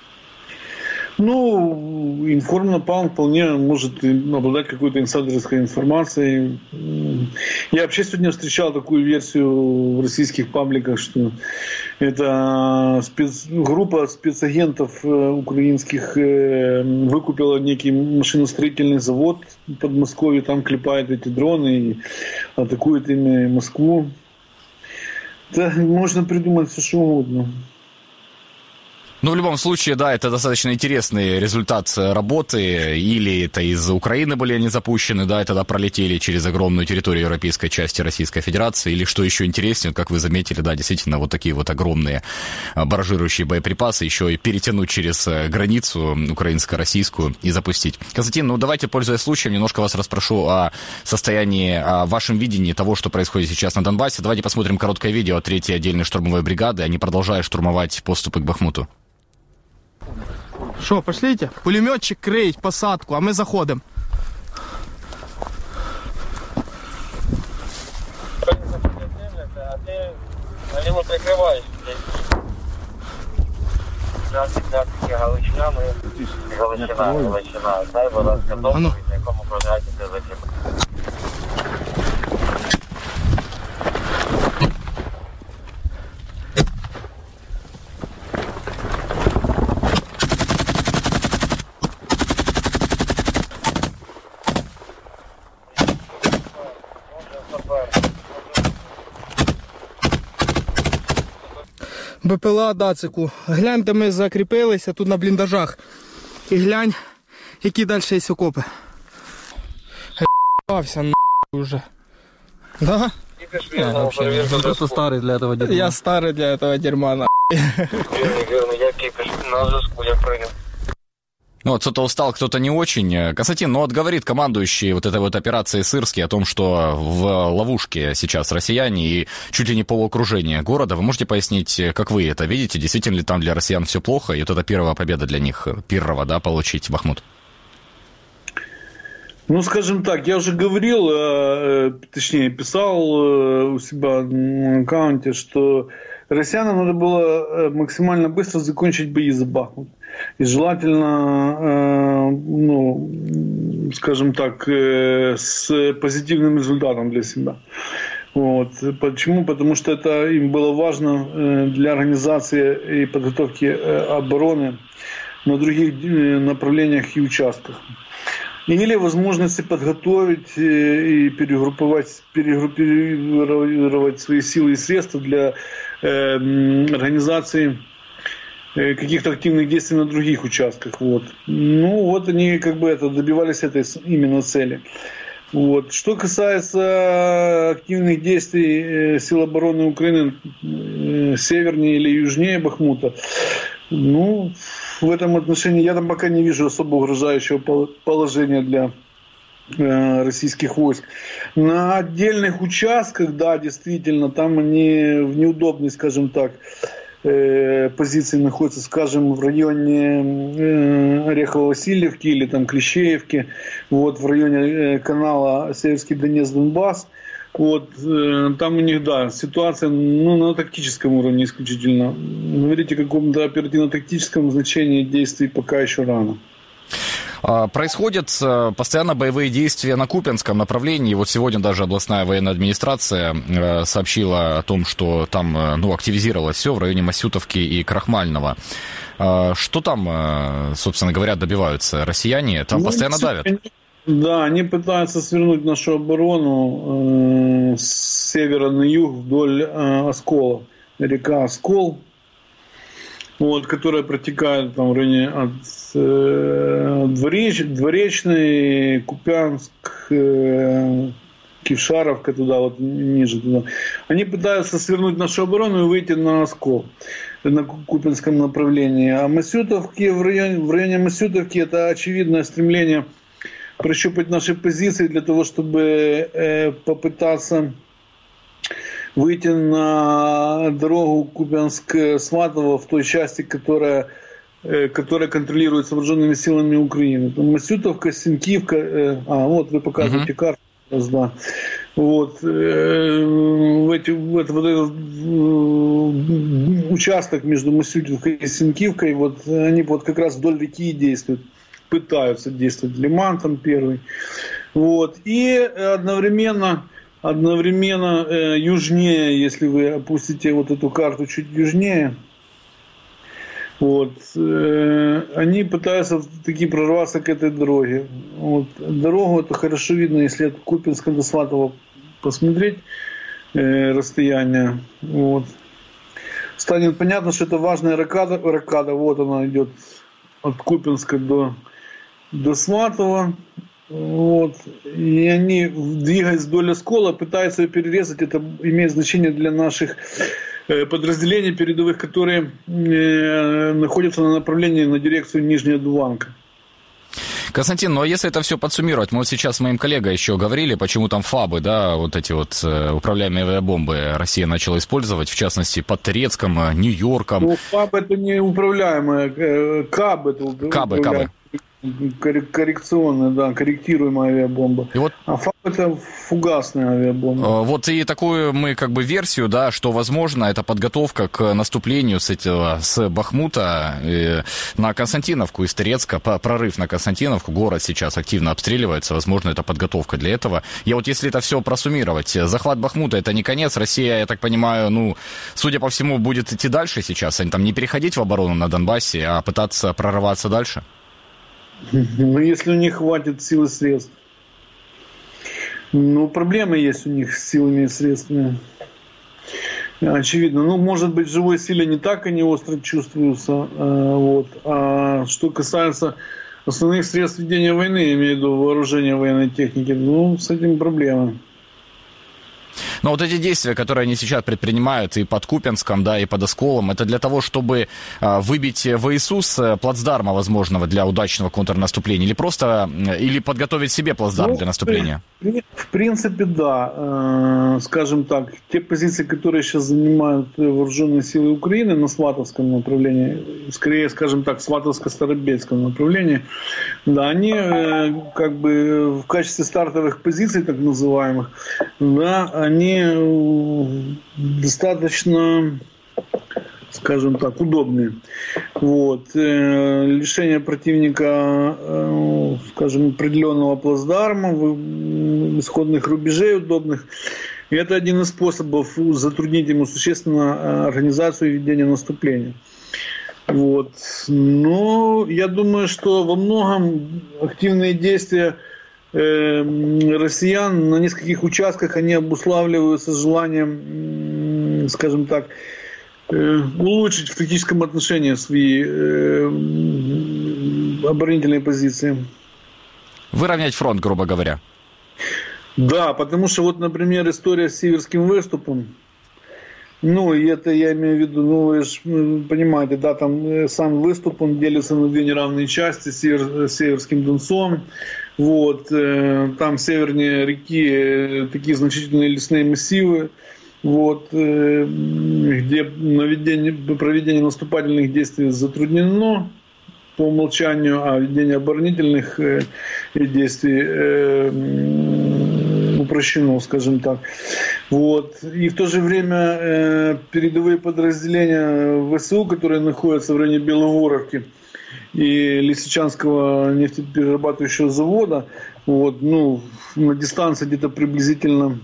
Ну, Информнапалм вполне может обладать какой-то инсайдерской информацией. Я вообще сегодня встречал такую версию в российских пабликах, что это спец... группа спецагентов украинских выкупила некий машиностроительный завод в Подмосковье, там клепают эти дроны и атакуют ими Москву. Да, можно придумать все, что угодно. Ну, в любом случае, да, это достаточно интересный результат работы. Или это из Украины были они запущены, да, и тогда пролетели через огромную территорию европейской части Российской Федерации. Или, что еще интереснее, как вы заметили, да, действительно, вот такие вот огромные баражирующие боеприпасы еще и перетянуть через границу украинско-российскую и запустить. Константин, ну, давайте, пользуясь случаем, немножко вас расспрошу о состоянии, о вашем видении того, что происходит сейчас на Донбассе. Давайте посмотрим короткое видео от третьей отдельной штурмовой бригады. Они продолжают штурмовать подступы к Бахмуту. Что, пошлите? Пулеметчик креять посадку, а мы заходим. Налево прикрываешь. Галичина, ми... Галичина, Галичина. Дай, будь ласка, доповідь, на якому квадраті ти закріпиш. БПЛА Дацику. Глянь, де ми закріпилися тут на бліндажах. І глянь, які далі є окопи. Ебався нахуй уже. Да? Я просто старый для этого дерьма. Я старый для этого дерьма, нахуй. Верно, верно, я кипиш на зв'язку, я прийняв. Ну, вот кто-то устал, кто-то не очень. Константин, ну вот говорит командующий вот этой вот операции Сырский о том, что в ловушке сейчас россияне и чуть ли не полуокружение города. Вы можете пояснить, как вы это видите? Действительно ли там для россиян все плохо? И вот это первая победа для них, Пиррова, да, получить Бахмут? Ну, скажем так, я уже говорил, точнее, писал у себя на аккаунте, что россиянам надо было максимально быстро закончить бои за Бахмут. И желательно, э, ну, скажем так, э, с позитивным результатом для себя. Вот. Почему? Потому что это им было важно э, для организации и подготовки э, обороны на других э, направлениях и участках. Или возможности подготовить э, и перегруппировать, перегруппировать свои силы и средства для э, организации э, каких-то активных действий на других участках. Вот. Ну, вот они как бы это, добивались этой именно цели. Вот. Что касается активных действий сил обороны Украины севернее или южнее Бахмута, ну, в этом отношении я там пока не вижу особо угрожающего положения для э, российских войск. На отдельных участках, да, действительно, там они в неудобной, скажем так, позиции находятся, скажем, в районе Орехово-Васильевки или там Клещеевки, вот, в районе канала Северский Донец-Донбасс. Вот, там у них, да, ситуация, ну, на тактическом уровне исключительно. Говорить о каком-то оперативно-тактическом значении действий пока еще рано. Происходят постоянно боевые действия на Купянском направлении. Вот сегодня даже областная военная администрация сообщила о том, что там, ну, активизировалось все в районе Масютовки и Крахмального. Что там, собственно говоря, добиваются россияне? Там ну, постоянно давят. Да, они пытаются свернуть нашу оборону э, с севера на юг вдоль э, Оскола. Река Оскол, вот, которая протекает там в районе от э, Двореч, Дворечной, Купянск, э, Кившаровка, туда вот ниже туда. Они пытаются свернуть нашу оборону и выйти на Оскол на Купянском направлении. А Масютовки, в районе, в районе Масютовки это очевидное стремление прощупать наши позиции для того, чтобы э, попытаться выйти на дорогу Купянск-Сватово в той части, которая, э, которая контролируется вооруженными силами Украины. Там Масютовка, Синкивка, э, а вот вы показываете uh-huh. карту, да. Вот, э, в эти, вот, вот этот э, участок между Масютовкой и Синкивкой, вот они вот как раз вдоль реки действуют. Пытаются действовать. Лиман там первый. Вот. И одновременно, одновременно э, южнее, если вы опустите вот эту карту чуть южнее, вот, э, они пытаются таки прорваться к этой дороге. Вот. Дорогу это хорошо видно, если от Купянска до Сватова посмотреть э, расстояние. Вот. Станет понятно, что это важная ракада. Ракада, вот она идет от Купянска до до Сватова, вот, и они, двигаясь вдоль Оскола, пытаются ее перерезать. Это имеет значение для наших э, подразделений передовых, которые э, находятся на направлении на дирекцию Нижняя Дуванка. Константин, ну а если это все подсуммировать, мы вот сейчас с моим коллегой еще говорили, почему там ФАБы, да, вот эти вот э, управляемые авиабомбы Россия начала использовать, в частности, под Торецком, Нью-Йорком. Ну, ФАБ это не управляемые, э, КАБ это управляемые. КАБы, КАБы. Коррекционная, да, корректируемая авиабомба. И вот, а ФАБ это фугасная авиабомба. Вот и такую мы как бы версию, да, что возможно это подготовка к наступлению с этого, с Бахмута э, на Константиновку из Торецка, прорыв на Константиновку, город сейчас активно обстреливается, возможно это подготовка для этого. Я вот если это все просуммировать, захват Бахмута это не конец, Россия, я так понимаю, ну, судя по всему, будет идти дальше сейчас, они там не переходить в оборону на Донбассе, а пытаться прорываться дальше. Ну, если у них хватит сил и средств. Ну, проблемы есть у них с силами и средствами. Очевидно. Ну, может быть, в живой силе не так они остро чувствуются. Вот. А что касается основных средств ведения войны, я имею в виду вооружения военной техники, ну, с этим проблемы. Но вот эти действия, которые они сейчас предпринимают и под Купянском, да, и под Осколом, это для того, чтобы а, выбить ВСУ с плацдарма возможного для удачного контрнаступления, или просто, или подготовить себе плацдарм ну, для наступления? В принципе, да. Э, скажем так, те позиции, которые сейчас занимают вооруженные силы Украины на Сватовском направлении, скорее, скажем так, Сватовско-Старобельском направлении, да, они э, как бы в качестве стартовых позиций, так называемых, да, они достаточно, скажем так, удобные. Вот. Лишение противника, скажем, определенного плацдарма, исходных рубежей удобных. И это один из способов затруднить ему существенно организацию и ведение наступления. Вот. Но я думаю, что во многом активные действия россиян на нескольких участках они обуславливаются желанием, скажем так, улучшить в тактическом отношении свои э, оборонительные позиции. Выровнять фронт, грубо говоря. Да, потому что вот, например, история с северским выступом, ну, и это я имею в виду, ну, вы же понимаете, да, там сам выступ, он делится на две неравные части, север, северским Донцом, вот, э, там севернее реки э, такие значительные лесные массивы, вот, э, где наведение, проведение наступательных действий затруднено по умолчанию, а ведение оборонительных э, действий э, упрощено, скажем так. Вот. И в то же время э, передовые подразделения ВСУ, которые находятся в районе Белогоровки и Лисичанского нефтеперерабатывающего завода, вот, ну, на дистанции где-то приблизительно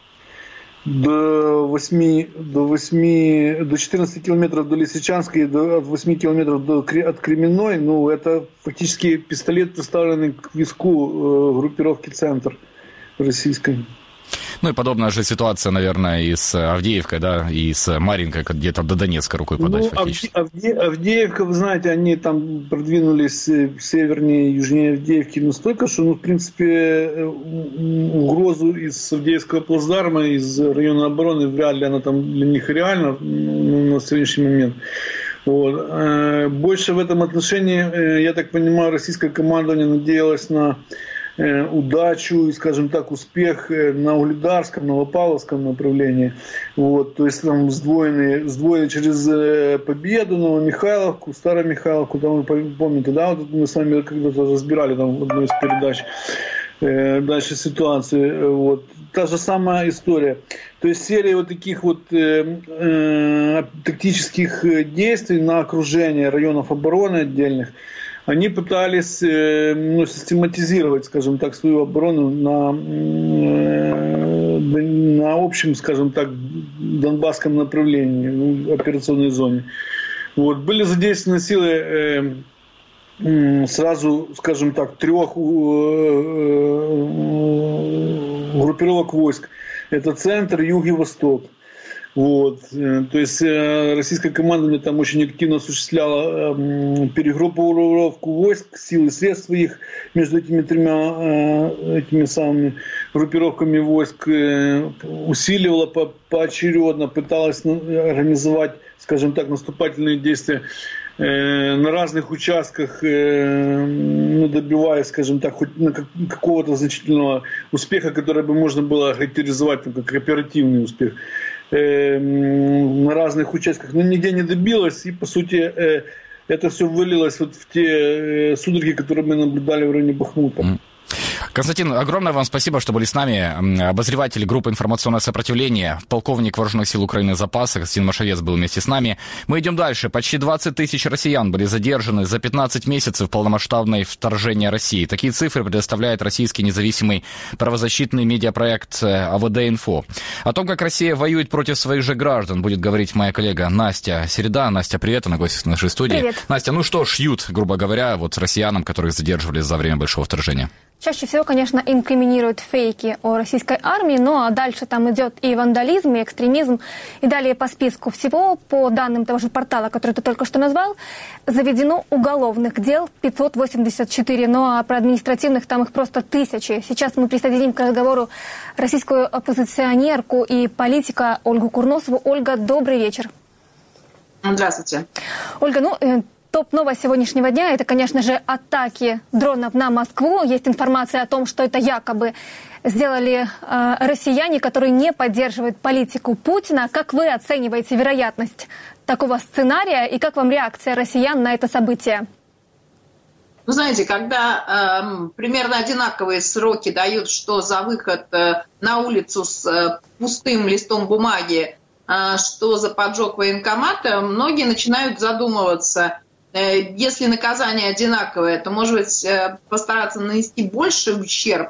до восьми, до восьми, до четырнадцати километров до Лисичанска и до, от восьми километров до, от Кременной, ну, это фактически пистолет, приставленный к виску э, группировки «Центр» российской. Ну и подобная же ситуация, наверное, и с Авдеевкой, да, и с Марьинкой, где-то до Донецка рукой подать, ну, фактически. Авде, Авдеевка, вы знаете, они там продвинулись севернее, южнее Авдеевки настолько, что, ну, в принципе, угрозу из Авдеевского плацдарма, из района обороны, вряд ли она там для них реальна на сегодняшний момент. Вот. Больше в этом отношении, я так понимаю, российское командование надеялось на удачу и, скажем так, успех на Угледарском, Новопавловском направлении. Вот, то есть там сдвоенные, сдвоенные через Победу, Новомихайловку, Старомихайловку, там, вы помните, да, вот мы с вами когда-то разбирали там в одной из передач э, дальше ситуации. Вот. Та же самая история. То есть серия вот таких вот э, э, тактических действий на окружение районов обороны отдельных, они пытались э, ну, систематизировать, скажем так, свою оборону на, э, на общем, скажем так, донбасском направлении, ну, операционной зоне. Вот. Были задействованы силы э, э, сразу, скажем так, трех э, группировок войск. Это центр, юг и восток. Вот. То есть российское командование там очень активно осуществляло перегруппировку войск, сил и средств их между этими тремя этими самыми группировками войск, усиливало по поочередно, пыталось организовать, скажем так, наступательные действия на разных участках, ну, добиваясь, скажем так, хоть на какого-то значительного успеха, который бы можно было характеризовать как оперативный успех на разных участках, но нигде не добилась, и по сути это все вылилось вот в те судороги, которые мы наблюдали в районе Бахмута. Константин, огромное вам спасибо, что были с нами. Обозреватель группы «Информационное сопротивление», полковник Вооруженных сил Украины запаса Константин Машовец был вместе с нами. Мы идем дальше. Почти двадцать тысяч россиян были задержаны за пятнадцать месяцев полномасштабного вторжения России. Такие цифры предоставляет российский независимый правозащитный медиапроект АВД-Инфо. О том, как Россия воюет против своих же граждан, будет говорить моя коллега Настя Середа. Настя, привет, она гость нашей студии. Привет. Настя, ну что шьют, грубо говоря, вот россиянам, которых задерживали за время большого вторжения? Чаще всего, конечно, инкриминируют фейки о российской армии, но дальше там идет и вандализм, и экстремизм, и далее по списку всего, по данным того же портала, который ты только что назвал, заведено уголовных дел пятьсот восемьдесят четыре, ну а про административных там их просто тысячи. Сейчас мы присоединим к разговору российскую оппозиционерку и политика Ольгу Курносову. Ольга, добрый вечер. Здравствуйте. Ольга, ну... Топ-новость сегодняшнего дня – это, конечно же, атаки дронов на Москву. Есть информация о том, что это якобы сделали э, россияне, которые не поддерживают политику Путина. Как вы оцениваете вероятность такого сценария и как вам реакция россиян на это событие? Вы знаете, когда э, примерно одинаковые сроки дают, что за выход э, на улицу с э, пустым листом бумаги, э, что за поджог военкомата, многие начинают задумываться. Если наказание одинаковое, то, может быть, постараться нанести больший ущерб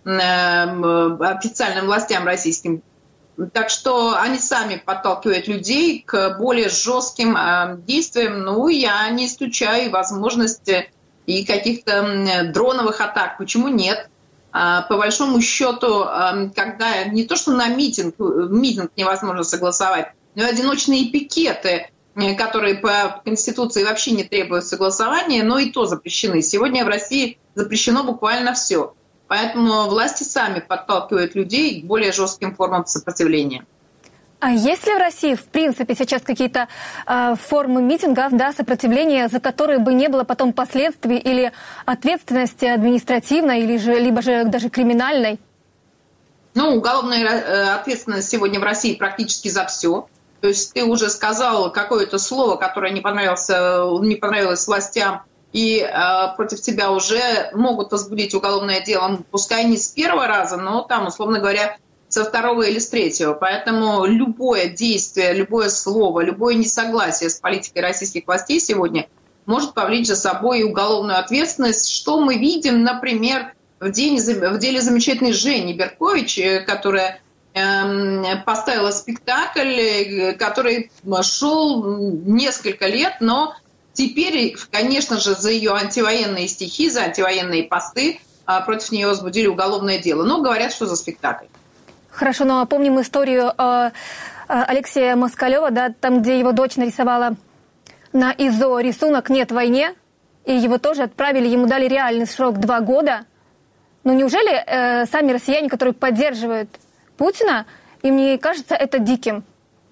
официальным властям российским. Так что они сами подталкивают людей к более жестким действиям. Ну, я не исключаю возможности и каких-то дроновых атак. Почему нет? По большому счету, когда не то, что на митинг, митинг невозможно согласовать, но и одиночные пикеты которые по Конституции вообще не требуют согласования, но и то запрещены. Сегодня в России запрещено буквально все. Поэтому власти сами подталкивают людей к более жестким формам сопротивления. А есть ли в России, в принципе, сейчас какие-то э, формы митингов, да, сопротивления, за которые бы не было потом последствий или ответственности административной, или же, либо же даже криминальной? Ну, уголовная ответственность сегодня в России практически за все. То есть ты уже сказал какое-то слово, которое не понравилось, не понравилось властям, и э, против тебя уже могут возбудить уголовное дело, пускай не с первого раза, но там, условно говоря, со второго или с третьего. Поэтому любое действие, любое слово, любое несогласие с политикой российских властей сегодня может повлечь за собой уголовную ответственность, что мы видим, например, в, день, в деле замечательной Жени Беркович, которая поставила спектакль, который шел несколько лет, но теперь, конечно же, за ее антивоенные стихи, за антивоенные посты против нее возбудили уголовное дело. Но говорят, что за спектакль. Хорошо, но помним историю э, Алексея Москалева, да, там, где его дочь нарисовала на ИЗО рисунок «Нет войне», и его тоже отправили, ему дали реальный срок два года. Но неужели э, сами россияне, которые поддерживают Путина, им не кажется это диким?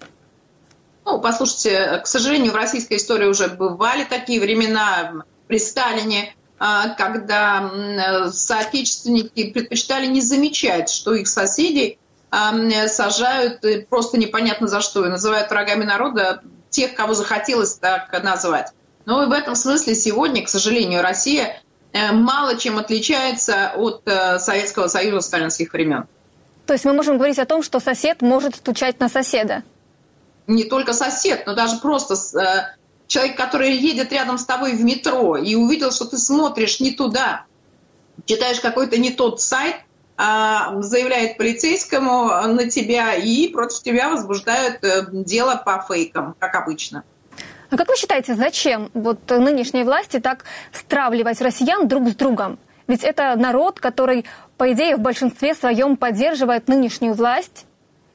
Ну, послушайте, к сожалению, в российской истории уже бывали такие времена при Сталине, когда соотечественники предпочитали не замечать, что их соседей сажают просто непонятно за что, и называют врагами народа тех, кого захотелось так назвать. Но и в этом смысле сегодня, к сожалению, Россия мало чем отличается от Советского Союза сталинских времен. То есть мы можем говорить о том, что сосед может стучать на соседа? Не только сосед, но даже просто человек, который едет рядом с тобой в метро и увидел, что ты смотришь не туда, читаешь какой-то не тот сайт, заявляет полицейскому на тебя и против тебя возбуждают дело по фейкам, как обычно. А как вы считаете, зачем вот нынешней власти так стравливать россиян друг с другом? Ведь это народ, который, по идее, в большинстве своем поддерживает нынешнюю власть.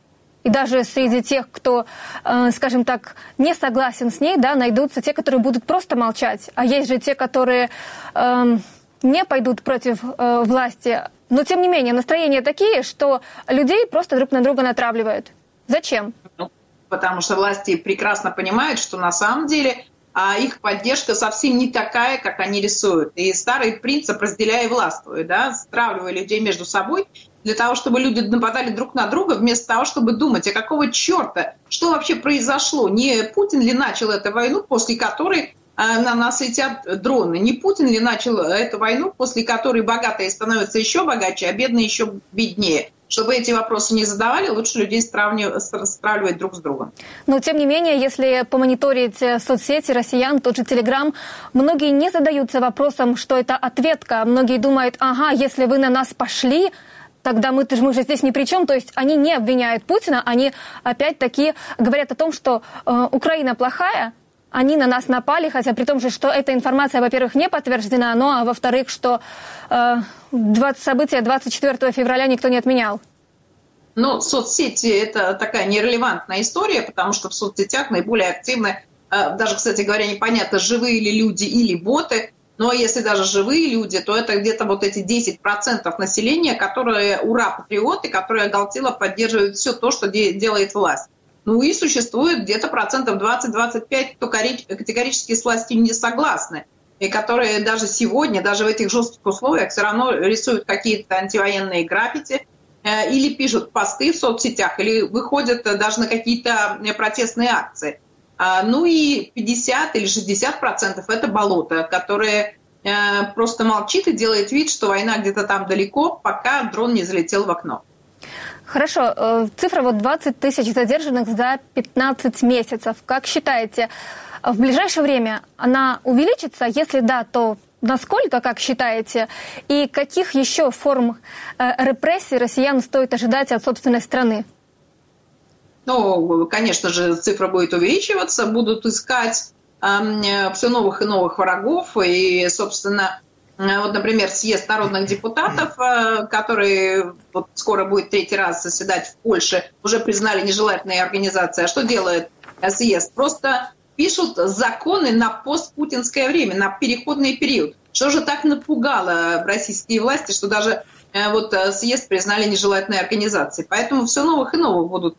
И даже среди тех, кто, э, скажем так, не согласен с ней, да, найдутся те, которые будут просто молчать. А есть же те, которые э, не пойдут против э, власти. Но, тем не менее, настроения такие, что людей просто друг на друга натравливают. Зачем? Ну, потому что власти прекрасно понимают, что на самом деле а их поддержка совсем не такая, как они рисуют. И старый принцип «разделяй и властвуй», да, стравливая людей между собой, для того, чтобы люди нападали друг на друга, вместо того, чтобы думать, а какого черта, что вообще произошло? Не Путин ли начал эту войну, после которой а, на нас летят дроны? Не Путин ли начал эту войну, после которой богатые становятся еще богаче, а бедные еще беднее? Чтобы эти вопросы не задавали, лучше людей стравливать друг с другом. Но, тем не менее, если помониторить соцсети россиян, тот же Телеграм, многие не задаются вопросом, что это ответка. Многие думают, ага, если вы на нас пошли, тогда мы, мы же здесь ни при чем. То есть они не обвиняют Путина, они опять-таки говорят о том, что э, Украина плохая, они на нас напали, хотя при том же, что эта информация, во-первых, не подтверждена, ну а во-вторых, что э, события двадцать четвёртого февраля никто не отменял. Ну, соцсети – это такая нерелевантная история, потому что в соцсетях наиболее активны, э, даже, кстати говоря, непонятно, живые ли люди или боты, но если даже живые люди, то это где-то вот эти десять процентов населения, которые ура-патриоты, которые оголтело поддерживают все то, что де- делает власть. Ну и существует где-то процентов двадцать-двадцать пять, кто категорически с властью не согласны, и которые даже сегодня, даже в этих жестких условиях все равно рисуют какие-то антивоенные граффити э, или пишут посты в соцсетях, или выходят даже на какие-то протестные акции. А, ну и пятьдесят или шестьдесят процентов это болото, которое э, просто молчит и делает вид, что война где-то там далеко, пока дрон не залетел в окно. Хорошо, цифра вот двадцать тысяч задержанных за пятнадцать месяцев. Как считаете, в ближайшее время она увеличится? Если да, то насколько, как считаете? И каких еще форм репрессий россиян стоит ожидать от собственной страны? Ну, конечно же, цифра будет увеличиваться, будут искать э, все новых и новых врагов. И, собственно, вот, например, съезд народных депутатов, который вот скоро будет третий раз заседать в Польше, уже признали нежелательной организацией. А что делает съезд? Просто пишут законы на постпутинское время, на переходный период. Что же так напугало российские власти, что даже вот съезд признали нежелательной организацией. Поэтому все новых и новых будут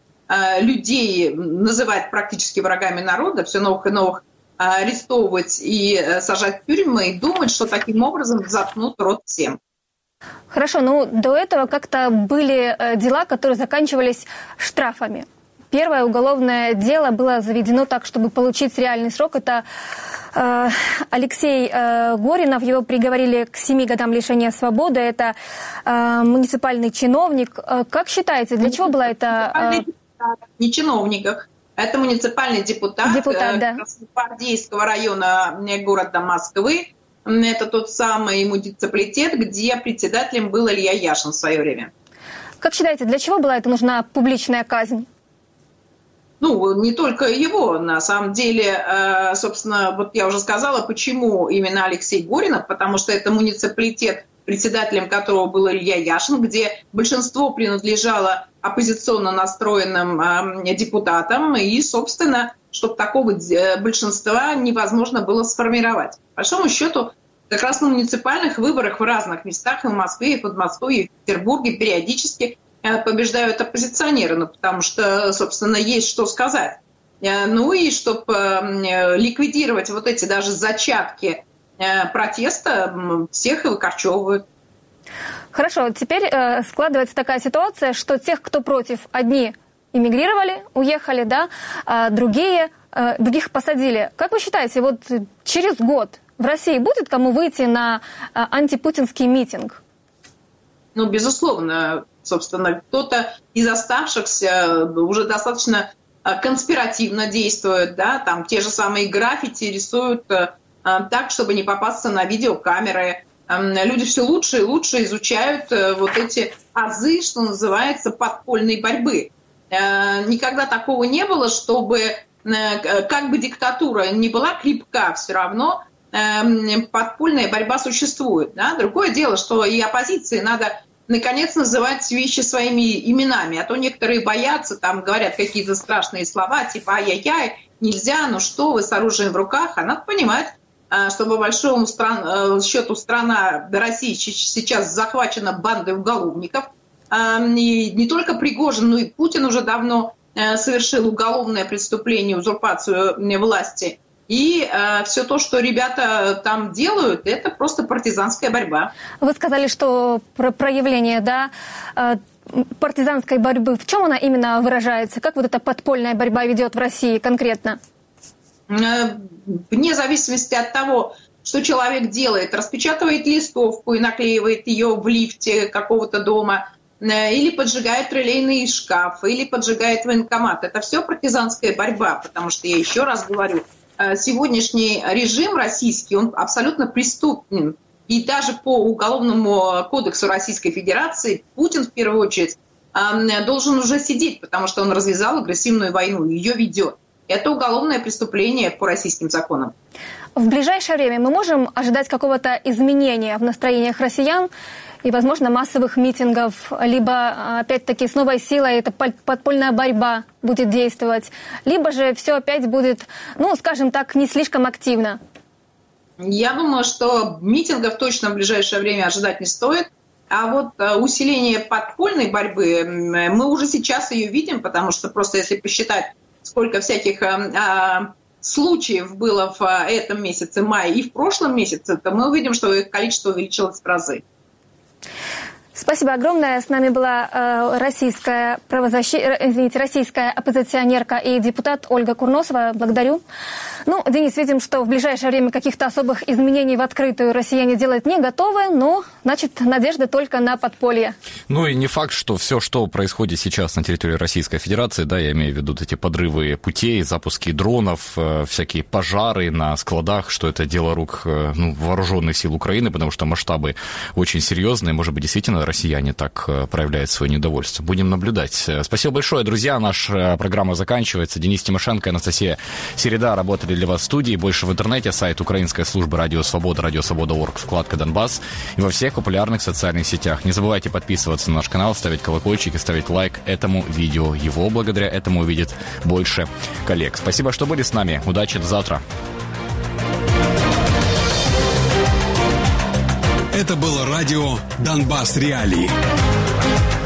людей называть практически врагами народа, все новых и новых арестовывать и сажать в тюрьмы, и думать, что таким образом заткнут рот всем. Хорошо, ну до этого как-то были дела, которые заканчивались штрафами. Первое уголовное дело было заведено так, чтобы получить реальный срок. Это э, Алексей э, Горинов, его приговорили к семи годам лишения свободы. Это э, муниципальный чиновник. Э, как считаете, для чего была это... Э... Не чиновник, это муниципальный депутат, депутат да. Красногвардейского района города Москвы. Это тот самый муниципалитет, где председателем был Илья Яшин в свое время. Как считаете, для чего была эта нужна публичная казнь? Ну, не только его, на самом деле, собственно, вот я уже сказала, почему именно Алексей Горинов, потому что это муниципалитет, председателем которого был Илья Яшин, где большинство принадлежало оппозиционно настроенным депутатам, и, собственно, чтобы такого большинства невозможно было сформировать. По большому счету, как раз на муниципальных выборах в разных местах, и в Москве, и в Подмосковье, и в Петербурге периодически побеждают оппозиционеры, ну, потому что, собственно, есть что сказать. Ну и чтобы ликвидировать вот эти даже зачатки протеста, всех и выкорчевывают. Хорошо, теперь э, складывается такая ситуация, что тех, кто против, одни эмигрировали, уехали, да, а другие, э, других посадили. Как вы считаете, вот через год в России будет кому выйти на э, антипутинский митинг? Ну, безусловно. Собственно, кто-то из оставшихся уже достаточно конспиративно действует, да, там те же самые граффити рисуют так, чтобы не попасться на видеокамеры. Люди все лучше и лучше изучают вот эти азы, что называется, подпольной борьбы. Никогда такого не было, чтобы, как бы диктатура не была крепка, все равно подпольная борьба существует. Да? Другое дело, что и оппозиции надо наконец называть вещи своими именами, а то некоторые боятся, там говорят какие-то страшные слова, типа ай-яй-яй, нельзя, ну что вы с оружием в руках, а надо понимать, что по большому стран, счету страна России сейчас захвачена бандой уголовников, и не только Пригожин, но и Путин уже давно совершил уголовное преступление, узурпацию власти. И э, все то, что ребята там делают, это просто партизанская борьба. Вы сказали, что про проявление, да, э, партизанской борьбы, в чем она именно выражается? Как вот эта подпольная борьба ведет в России конкретно? Э, вне зависимости от того, что человек делает, распечатывает листовку и наклеивает ее в лифте какого-то дома, э, или поджигает релейный шкаф, или поджигает военкомат. Это все партизанская борьба, потому что, я еще раз говорю, сегодняшний режим российский, он абсолютно преступен. И даже по Уголовному кодексу Российской Федерации Путин, в первую очередь, должен уже сидеть, потому что он развязал агрессивную войну, ее ведет. Это уголовное преступление по российским законам. В ближайшее время мы можем ожидать какого-то изменения в настроениях россиян и, возможно, массовых митингов, либо, опять-таки, с новой силой эта подпольная борьба будет действовать, либо же все опять будет, ну, скажем так, не слишком активно? Я думаю, что митингов точно в ближайшее время ожидать не стоит. А вот усиление подпольной борьбы, мы уже сейчас ее видим, потому что просто если посчитать, сколько всяких а, случаев было в этом месяце мая и в прошлом месяце, то мы увидим, что их количество увеличилось в разы. Спасибо огромное. С нами была э, российская правозащи... извините, российская оппозиционерка и депутат Ольга Курносова. Благодарю. Ну, Денис, видим, что в ближайшее время каких-то особых изменений в открытую россияне делать не готовы, но, значит, надежда только на подполье. Ну и не факт, что все, что происходит сейчас на территории Российской Федерации, да, я имею в виду эти подрывы путей, запуски дронов, э, всякие пожары на складах, что это дело рук э, ну, вооруженных сил Украины, потому что масштабы очень серьезные, может быть, действительно россияне так проявляют свое недовольство. Будем наблюдать. Спасибо большое, друзья. Наша программа заканчивается. Денис Тимошенко, Анастасия Середа работали для вас в студии. Больше в интернете. Сайт украинской службы Радио Свобода, радио свобода точка орг, вкладка Донбасс. И во всех популярных социальных сетях. Не забывайте подписываться на наш канал, ставить колокольчик и ставить лайк этому видео. Его благодаря этому увидит больше коллег. Спасибо, что были с нами. Удачи, до завтра. Это было радио «Донбасс Реалии».